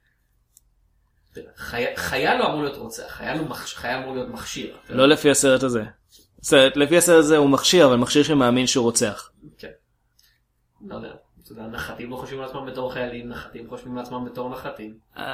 חי, חייל לא אמור להיות רוצח, חייל, הוא מח, חייל אמור להיות מכשיר. לא לפי הסרט הזה. סרט, לפי הסרט הזה הוא מכשיר, אבל מכשיר שמאמין שהוא רוצח. כן. לא יודע. אתה יודע, נחתים לא חושבים על עצמם בתור חיילים, נחתים חושבים על עצמם בתור נחתים.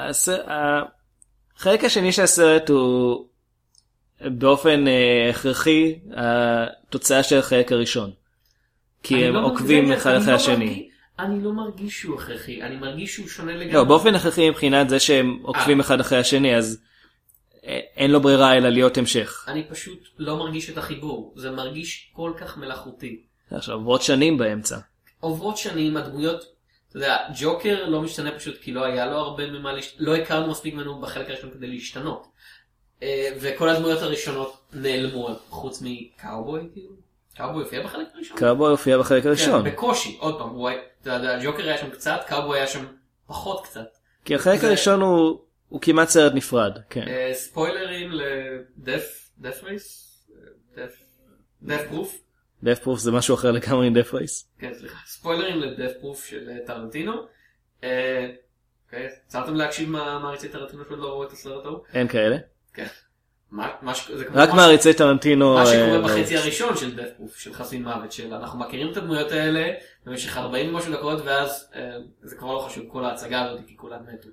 החלק השני של הסרט הוא באופן הכרחי התוצאה של החלק הראשון. כי הם עוקבים אחד אחרי השני. אני לא מרגיש שהוא הכרחי, אני מרגיש שהוא שונה לגמרי. לא, באופן הכרחי מבחינת זה שהם עוקבים אחד אחרי השני, אז אין לו ברירה אלא להיות המשך. אני פשוט לא מרגיש את החיבור, זה מרגיש כל כך מלאכותי. עכשיו, עוברות שנים באמצע. עוברות שנים, הדמויות, אתה יודע, ג'וקר לא משתנה פשוט כי לא היה לו הרבה ממה, לא הכרנו מספיק ממנו בחלק הראשון כדי להשתנות. וכל הדמויות הראשונות נעלמו, חוץ מקאובוי, כאילו. קאובוי הופיע בחלק הראשון? קאובוי הופיע בחלק הראשון. כן, בקושי, עוד פעם, אתה יודע, ג'וקר היה שם קצת, קאובוי היה שם פחות קצת. כי החלק הראשון הוא כמעט סרט נפרד, כן. ספוילרים לדף, דף רייס? דף פרוף? דף פרוף זה משהו אחר לגמרי עם דף רייס. כן, סליחה. ספוילרים לדף פרוף של טרנטינו. אוקיי, צרתם להקשיב מה מעריצי טרנטינו שעוד לא ראו את הסרט ההוא? אין כאלה. כן. רק מעריצי טרנטינו. מה שקורה בחצי הראשון של דף פרוף, של חסין מוות, של אנחנו מכירים את הדמויות האלה במשך ארבעים ומשהו דקות, ואז זה כבר לא חשוב, כל ההצגה הזאת, כי כולם מתו.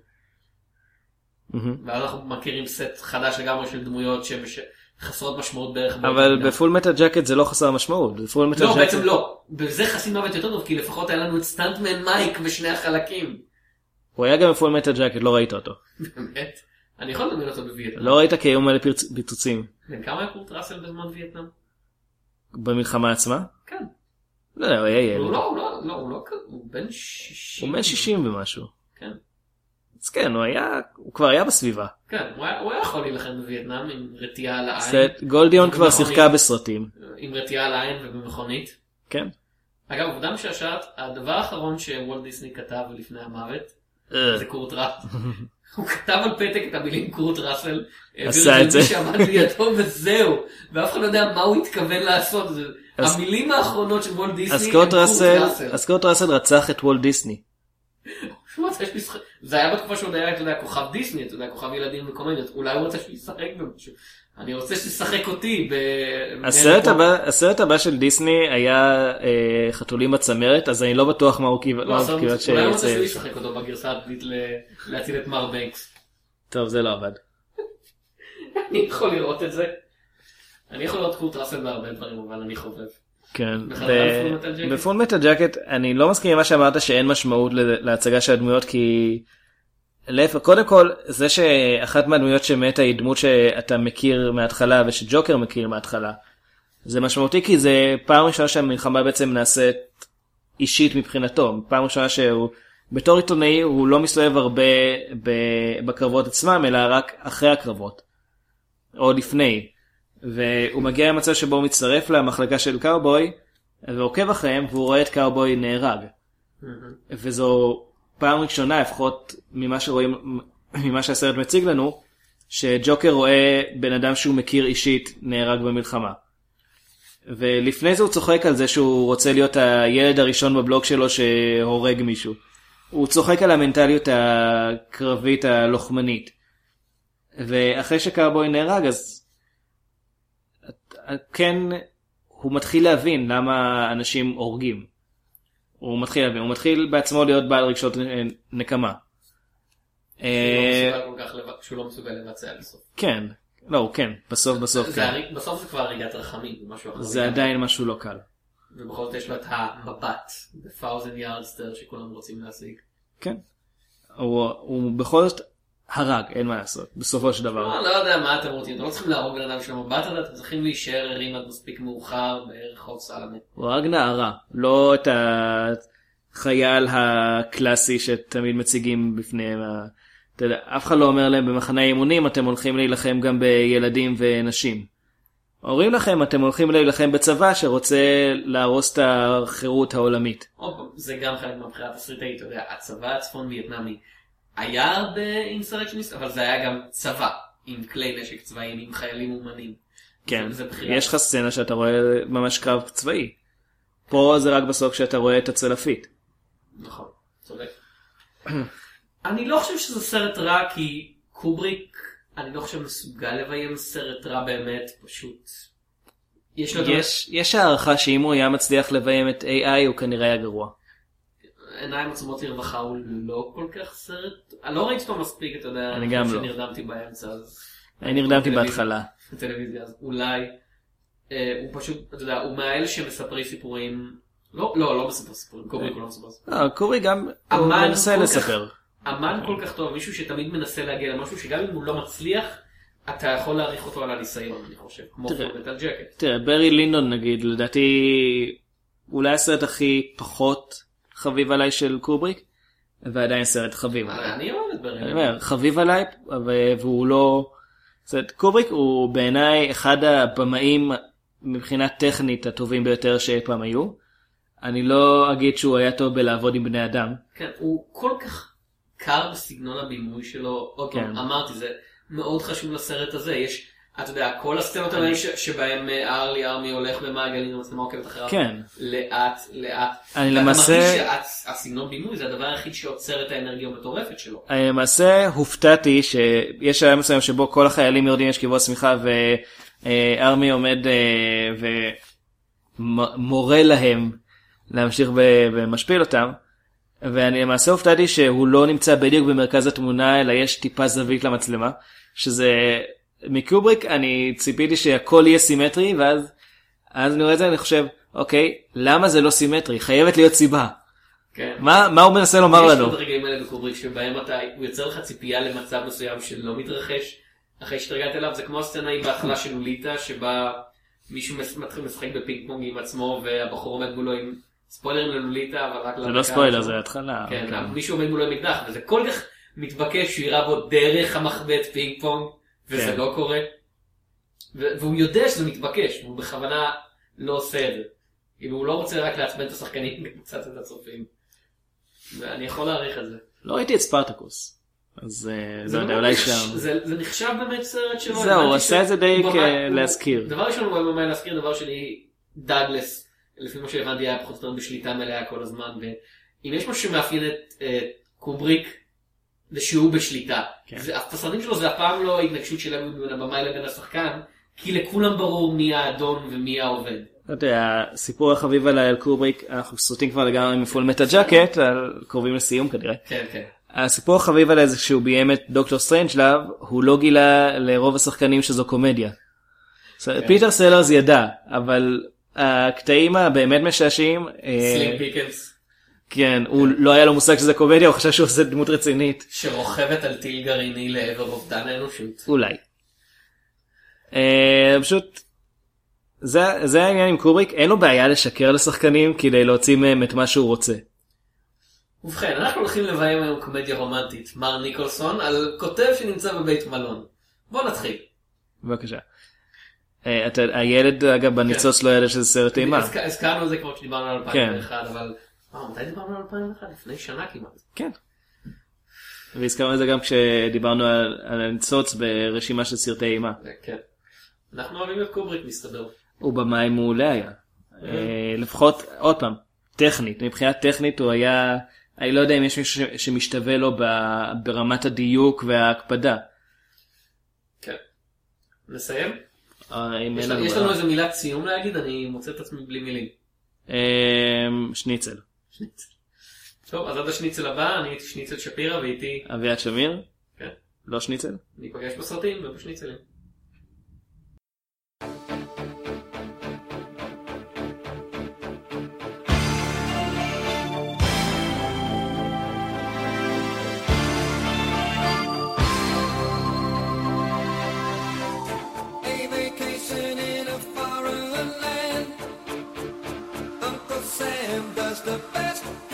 ואז אנחנו מכירים סט חדש לגמרי של דמויות שחסרות משמעות בערך. אבל בפול מטל ג'קט זה לא חסר משמעות. לא, בעצם לא. בזה חסין מוות יותר טוב, כי לפחות היה לנו את סטנטמן מייק בשני החלקים. הוא היה גם בפול מטל ג'קט, לא ראית אותו. באמת? אני יכול לדמיין אותו בווייטנאם. לא ראית כי היו מלא פיצוצים. בן כמה היה קורט ראסל בזמן וייטנאם? במלחמה עצמה? כן. לא, הוא היה ילד. הוא לא, הוא לא, לא, הוא לא, הוא בן שישים. הוא בן שישים ומשהו. כן. אז כן, הוא היה, הוא כבר היה בסביבה. כן, הוא היה, הוא היה יכול להילחם בווייטנאם עם רתיעה על העין. גולדיון כבר שיחקה בסרטים. עם רתיעה על העין ובמכונית. כן. אגב, עובדה משעשעת, הדבר האחרון שוולט דיסני כתב לפני המוות, זה קורט ראסל. הוא כתב על פתק את המילים קורט ראסל, עשה את זה. שעמד לידו וזהו, ואף אחד לא יודע מה הוא התכוון לעשות. המילים האחרונות של וולט דיסני הם קורט ראסל. אז קורט ראסל רצח את וולט דיסני. זה היה בתקופה שהוא היה, אתה יודע, כוכב דיסני, אתה יודע, כוכב ילדים וקומדיות, אולי הוא רוצה שישחק במשהו. אני רוצה שתשחק אותי. הסרט הבא של דיסני היה חתולים בצמרת, אז אני לא בטוח מה הוא קיבל. אולי הוא רוצה שהוא ישחק אותו בגרסה הדלית להציל את מר בנקס. טוב, זה לא עבד. אני יכול לראות את זה. אני יכול לראות קורט ראסל בהרבה דברים, אבל אני חובב. כן, בפול מטל ג'קט אני לא מסכים עם מה שאמרת שאין משמעות להצגה של הדמויות, כי להפך, קודם כל זה שאחת מהדמויות שמתה היא דמות שאתה מכיר מההתחלה ושג'וקר מכיר מההתחלה, זה משמעותי כי זה פעם ראשונה שהמלחמה בעצם נעשית אישית מבחינתו. פעם ראשונה שהוא בתור עיתונאי הוא לא מסתובב הרבה בקרבות עצמם אלא רק אחרי הקרבות או לפני, והוא מגיע למצב שבו הוא מצטרף למחלקה של קאובוי ועוקב אחריהם והוא רואה את קאובוי נהרג. וזו פעם ראשונה לפחות ממה שרואים, ממה שהסרט מציג לנו, שג'וקר רואה בן אדם שהוא מכיר אישית נהרג במלחמה. ולפני זה הוא צוחק על זה שהוא רוצה להיות הילד הראשון בבלוג שלו שהורג מישהו. הוא צוחק על המנטליות הקרבית הלוחמנית. ואחרי שקאובוי נהרג, אז כן, הוא מתחיל להבין למה אנשים הורגים. הוא מתחיל להבין, הוא מתחיל בעצמו להיות בעל רגשות נקמה. שהוא לא מסוגל לבצע בסוף. כן, לא, כן, בסוף בסוף כן. בסוף זה כבר הריגת רחמים, משהו אחר. זה עדיין משהו לא קל. ובכל זאת יש לו את המבט, the thousand yard stare שכולם רוצים להשיג. כן. הוא בכל זאת הרג, אין מה לעשות, בסופו של דבר. לא יודע מה אתם רוצים, אתם לא צריכים להרוג לאדם של המבט הזה, אתם צריכים להישאר ערים עד מספיק מאוחר ברחוב סלמה. הוא הרג נערה, לא את החייל הקלאסי שתמיד מציגים בפניהם. אתה יודע, אף אחד לא אומר להם במחנה אימונים, אתם הולכים להילחם גם בילדים ונשים. אומרים לכם, אתם הולכים להילחם בצבא שרוצה להרוס את החירות העולמית. זה גם חלק מהבחירה התסריטאית, אתה יודע, הצבא הצפון וייטנאמי היה הרבה אינסרקשניסט, אבל זה היה גם צבא, עם כלי נשק צבאיים, עם חיילים אומנים. כן, יש לך סצנה שאתה רואה ממש קרב צבאי. פה זה רק בסוף שאתה רואה את הצלפית. נכון, צודק. אני לא חושב שזה סרט רע, כי קובריק, אני לא חושב מסוגל לביים סרט רע באמת, פשוט. יש, יש, יש הערכה שאם הוא היה מצליח לביים את איי איי, הוא כנראה היה גרוע. עיניים עצומות לרווחה הוא לא כל כך סרט, אני לא ראיתי אותו מספיק, אתה יודע, אני גם לא. שנרדמתי באמצע, אז... אני נרדמתי בהתחלה. בטלוויזיה, אז אולי, אה, הוא פשוט, אתה יודע, הוא מהאלה שמספרי סיפורים, לא, לא, לא מספר סיפורים, קובריק הוא לא מספר סיפורים. לא, קובריק גם, הוא מנסה לספר. אמן כל כך טוב, מישהו שתמיד מנסה להגיע למשהו, שגם אם הוא לא מצליח, אתה יכול להעריך אותו על הניסיון, אני חושב, כמו פורמטל ג'קט. תראה, ברי לינדון נגיד, לדעתי, אולי הסרט הכי פחות חביב עליי של קובריק, ועדיין סרט חביב. אני אוהב את ברי לינדון. אני אומר, חביב עליי, והוא לא... קובריק הוא בעיניי אחד הבמאים מבחינה טכנית הטובים ביותר שאי פעם היו. אני לא אגיד שהוא היה טוב בלעבוד עם בני אדם. כן, הוא כל כך קר בסגנון הבימוי שלו. עוד פעם, אמרתי, זה מאוד חשוב לסרט הזה. יש, אתה יודע, כל הסצנות האלה שבהם ארלי ארמי הולך במעגלים, המצלמה עוקבת אחריו. כן. לאט, לאט. אני למעשה... אתה מרגיש שהסגנון בימוי זה הדבר היחיד שעוצר את האנרגיה המטורפת שלו. אני למעשה הופתעתי שיש היה מסוים שבו כל החיילים יורדים יש קיבוע סמיכה וארמי עומד ומורה להם להמשיך ומשפיל אותם. ואני למעשה הופתעתי שהוא לא נמצא בדיוק במרכז התמונה, אלא יש טיפה זווית למצלמה, שזה מקובריק, אני ציפיתי שהכל יהיה סימטרי, ואז אז אני רואה את זה, אני חושב, אוקיי, למה זה לא סימטרי? חייבת להיות סיבה. כן. מה, מה הוא מנסה לומר לנו? יש עוד רגעים האלה בקובריק, שבהם אתה, הוא יוצר לך ציפייה למצב מסוים שלא מתרחש, אחרי שתרגלת אליו, זה כמו הסצנה היא בהתחלה של לוליטה, שבה מישהו מתחיל לשחק בפינג פונג עם עצמו, והבחור עומד מולו עם ספוילרים ללוליטה, אבל רק... זה לא ספוילר, זה התחלה. כן, מישהו עומד מולו עם אקדח, וזה כל כך מתבקש שהוא יראה בו דרך המחבט פינג פונג, וזה לא קורה. והוא יודע שזה מתבקש, והוא בכוונה לא עושה את זה. אם הוא לא רוצה רק לעצבן את השחקנים, גם קצת את הצופים. ואני יכול להעריך את זה. לא ראיתי את ספרטקוס. אז לא יודע, אולי שם... זה נחשב באמת סרט שלו. זהו, הוא עושה את זה די להזכיר. דבר ראשון הוא במאי להזכיר, דבר שני, דאגלס, לפי מה שהבנתי היה פחות או יותר בשליטה מלאה כל הזמן. ואם יש משהו שמאפיין את קובריק, זה שהוא בשליטה. הסרטים שלו זה הפעם לא התנגשות שלנו בין הבמאי לבין השחקן, כי לכולם ברור מי האדון ומי העובד. לא יודע, הסיפור החביב עליי על קובריק, אנחנו סרטים כבר לגמרי מפול מטה ג'קט, קרובים לסיום כנראה. כן, כן. הסיפור החביב עליי זה כשהוא ביים את דוקטור סטרנג'לאב, הוא לא גילה לרוב השחקנים שזו קומדיה. פיטר סלרס ידע, אבל הקטעים הבאמת משעשעים... סלינג פיקנס. כן, הוא לא היה לו מושג שזה קומדיה, הוא חשב שהוא עושה דמות רצינית. שרוכבת על טיל גרעיני לעבר אובדן האנושות. אולי. פשוט, זה העניין עם קובריק, אין לו בעיה לשקר לשחקנים כדי להוציא מהם את מה שהוא רוצה. ובכן, אנחנו הולכים לביים היום קומדיה רומנטית, מר ניקולסון, על כותב שנמצא בבית מלון. בוא נתחיל. בבקשה. הילד, אגב, בניצוץ לא ידע שזה סרט אימה. הזכרנו את זה כבר כשדיברנו על אלפיים ואחת, אבל... מתי דיברנו על אלפיים ואחת? לפני שנה כמעט. כן. והזכרנו את זה גם כשדיברנו על הניצוץ ברשימה של סרטי אימה. כן. אנחנו אוהבים את קובריק, מסתבר. הוא במאי מעולה היה. לפחות, עוד פעם, טכנית. מבחינת טכנית הוא היה... אני לא יודע אם יש מישהו שמשתווה לו ברמת הדיוק וההקפדה. נסיים? אם יש אין לנו יש ברירה. לנו איזה מילת סיום להגיד, אני מוצא את עצמי בלי מילים. אמ, שניצל. טוב, אז עד השניצל הבא, אני הייתי שניצל שפירא ואיתי... אביעד שמיר? כן. לא שניצל? ניפגש בסרטים ובשניצלים. A vacation in a foreign land. Uncle Sam does the best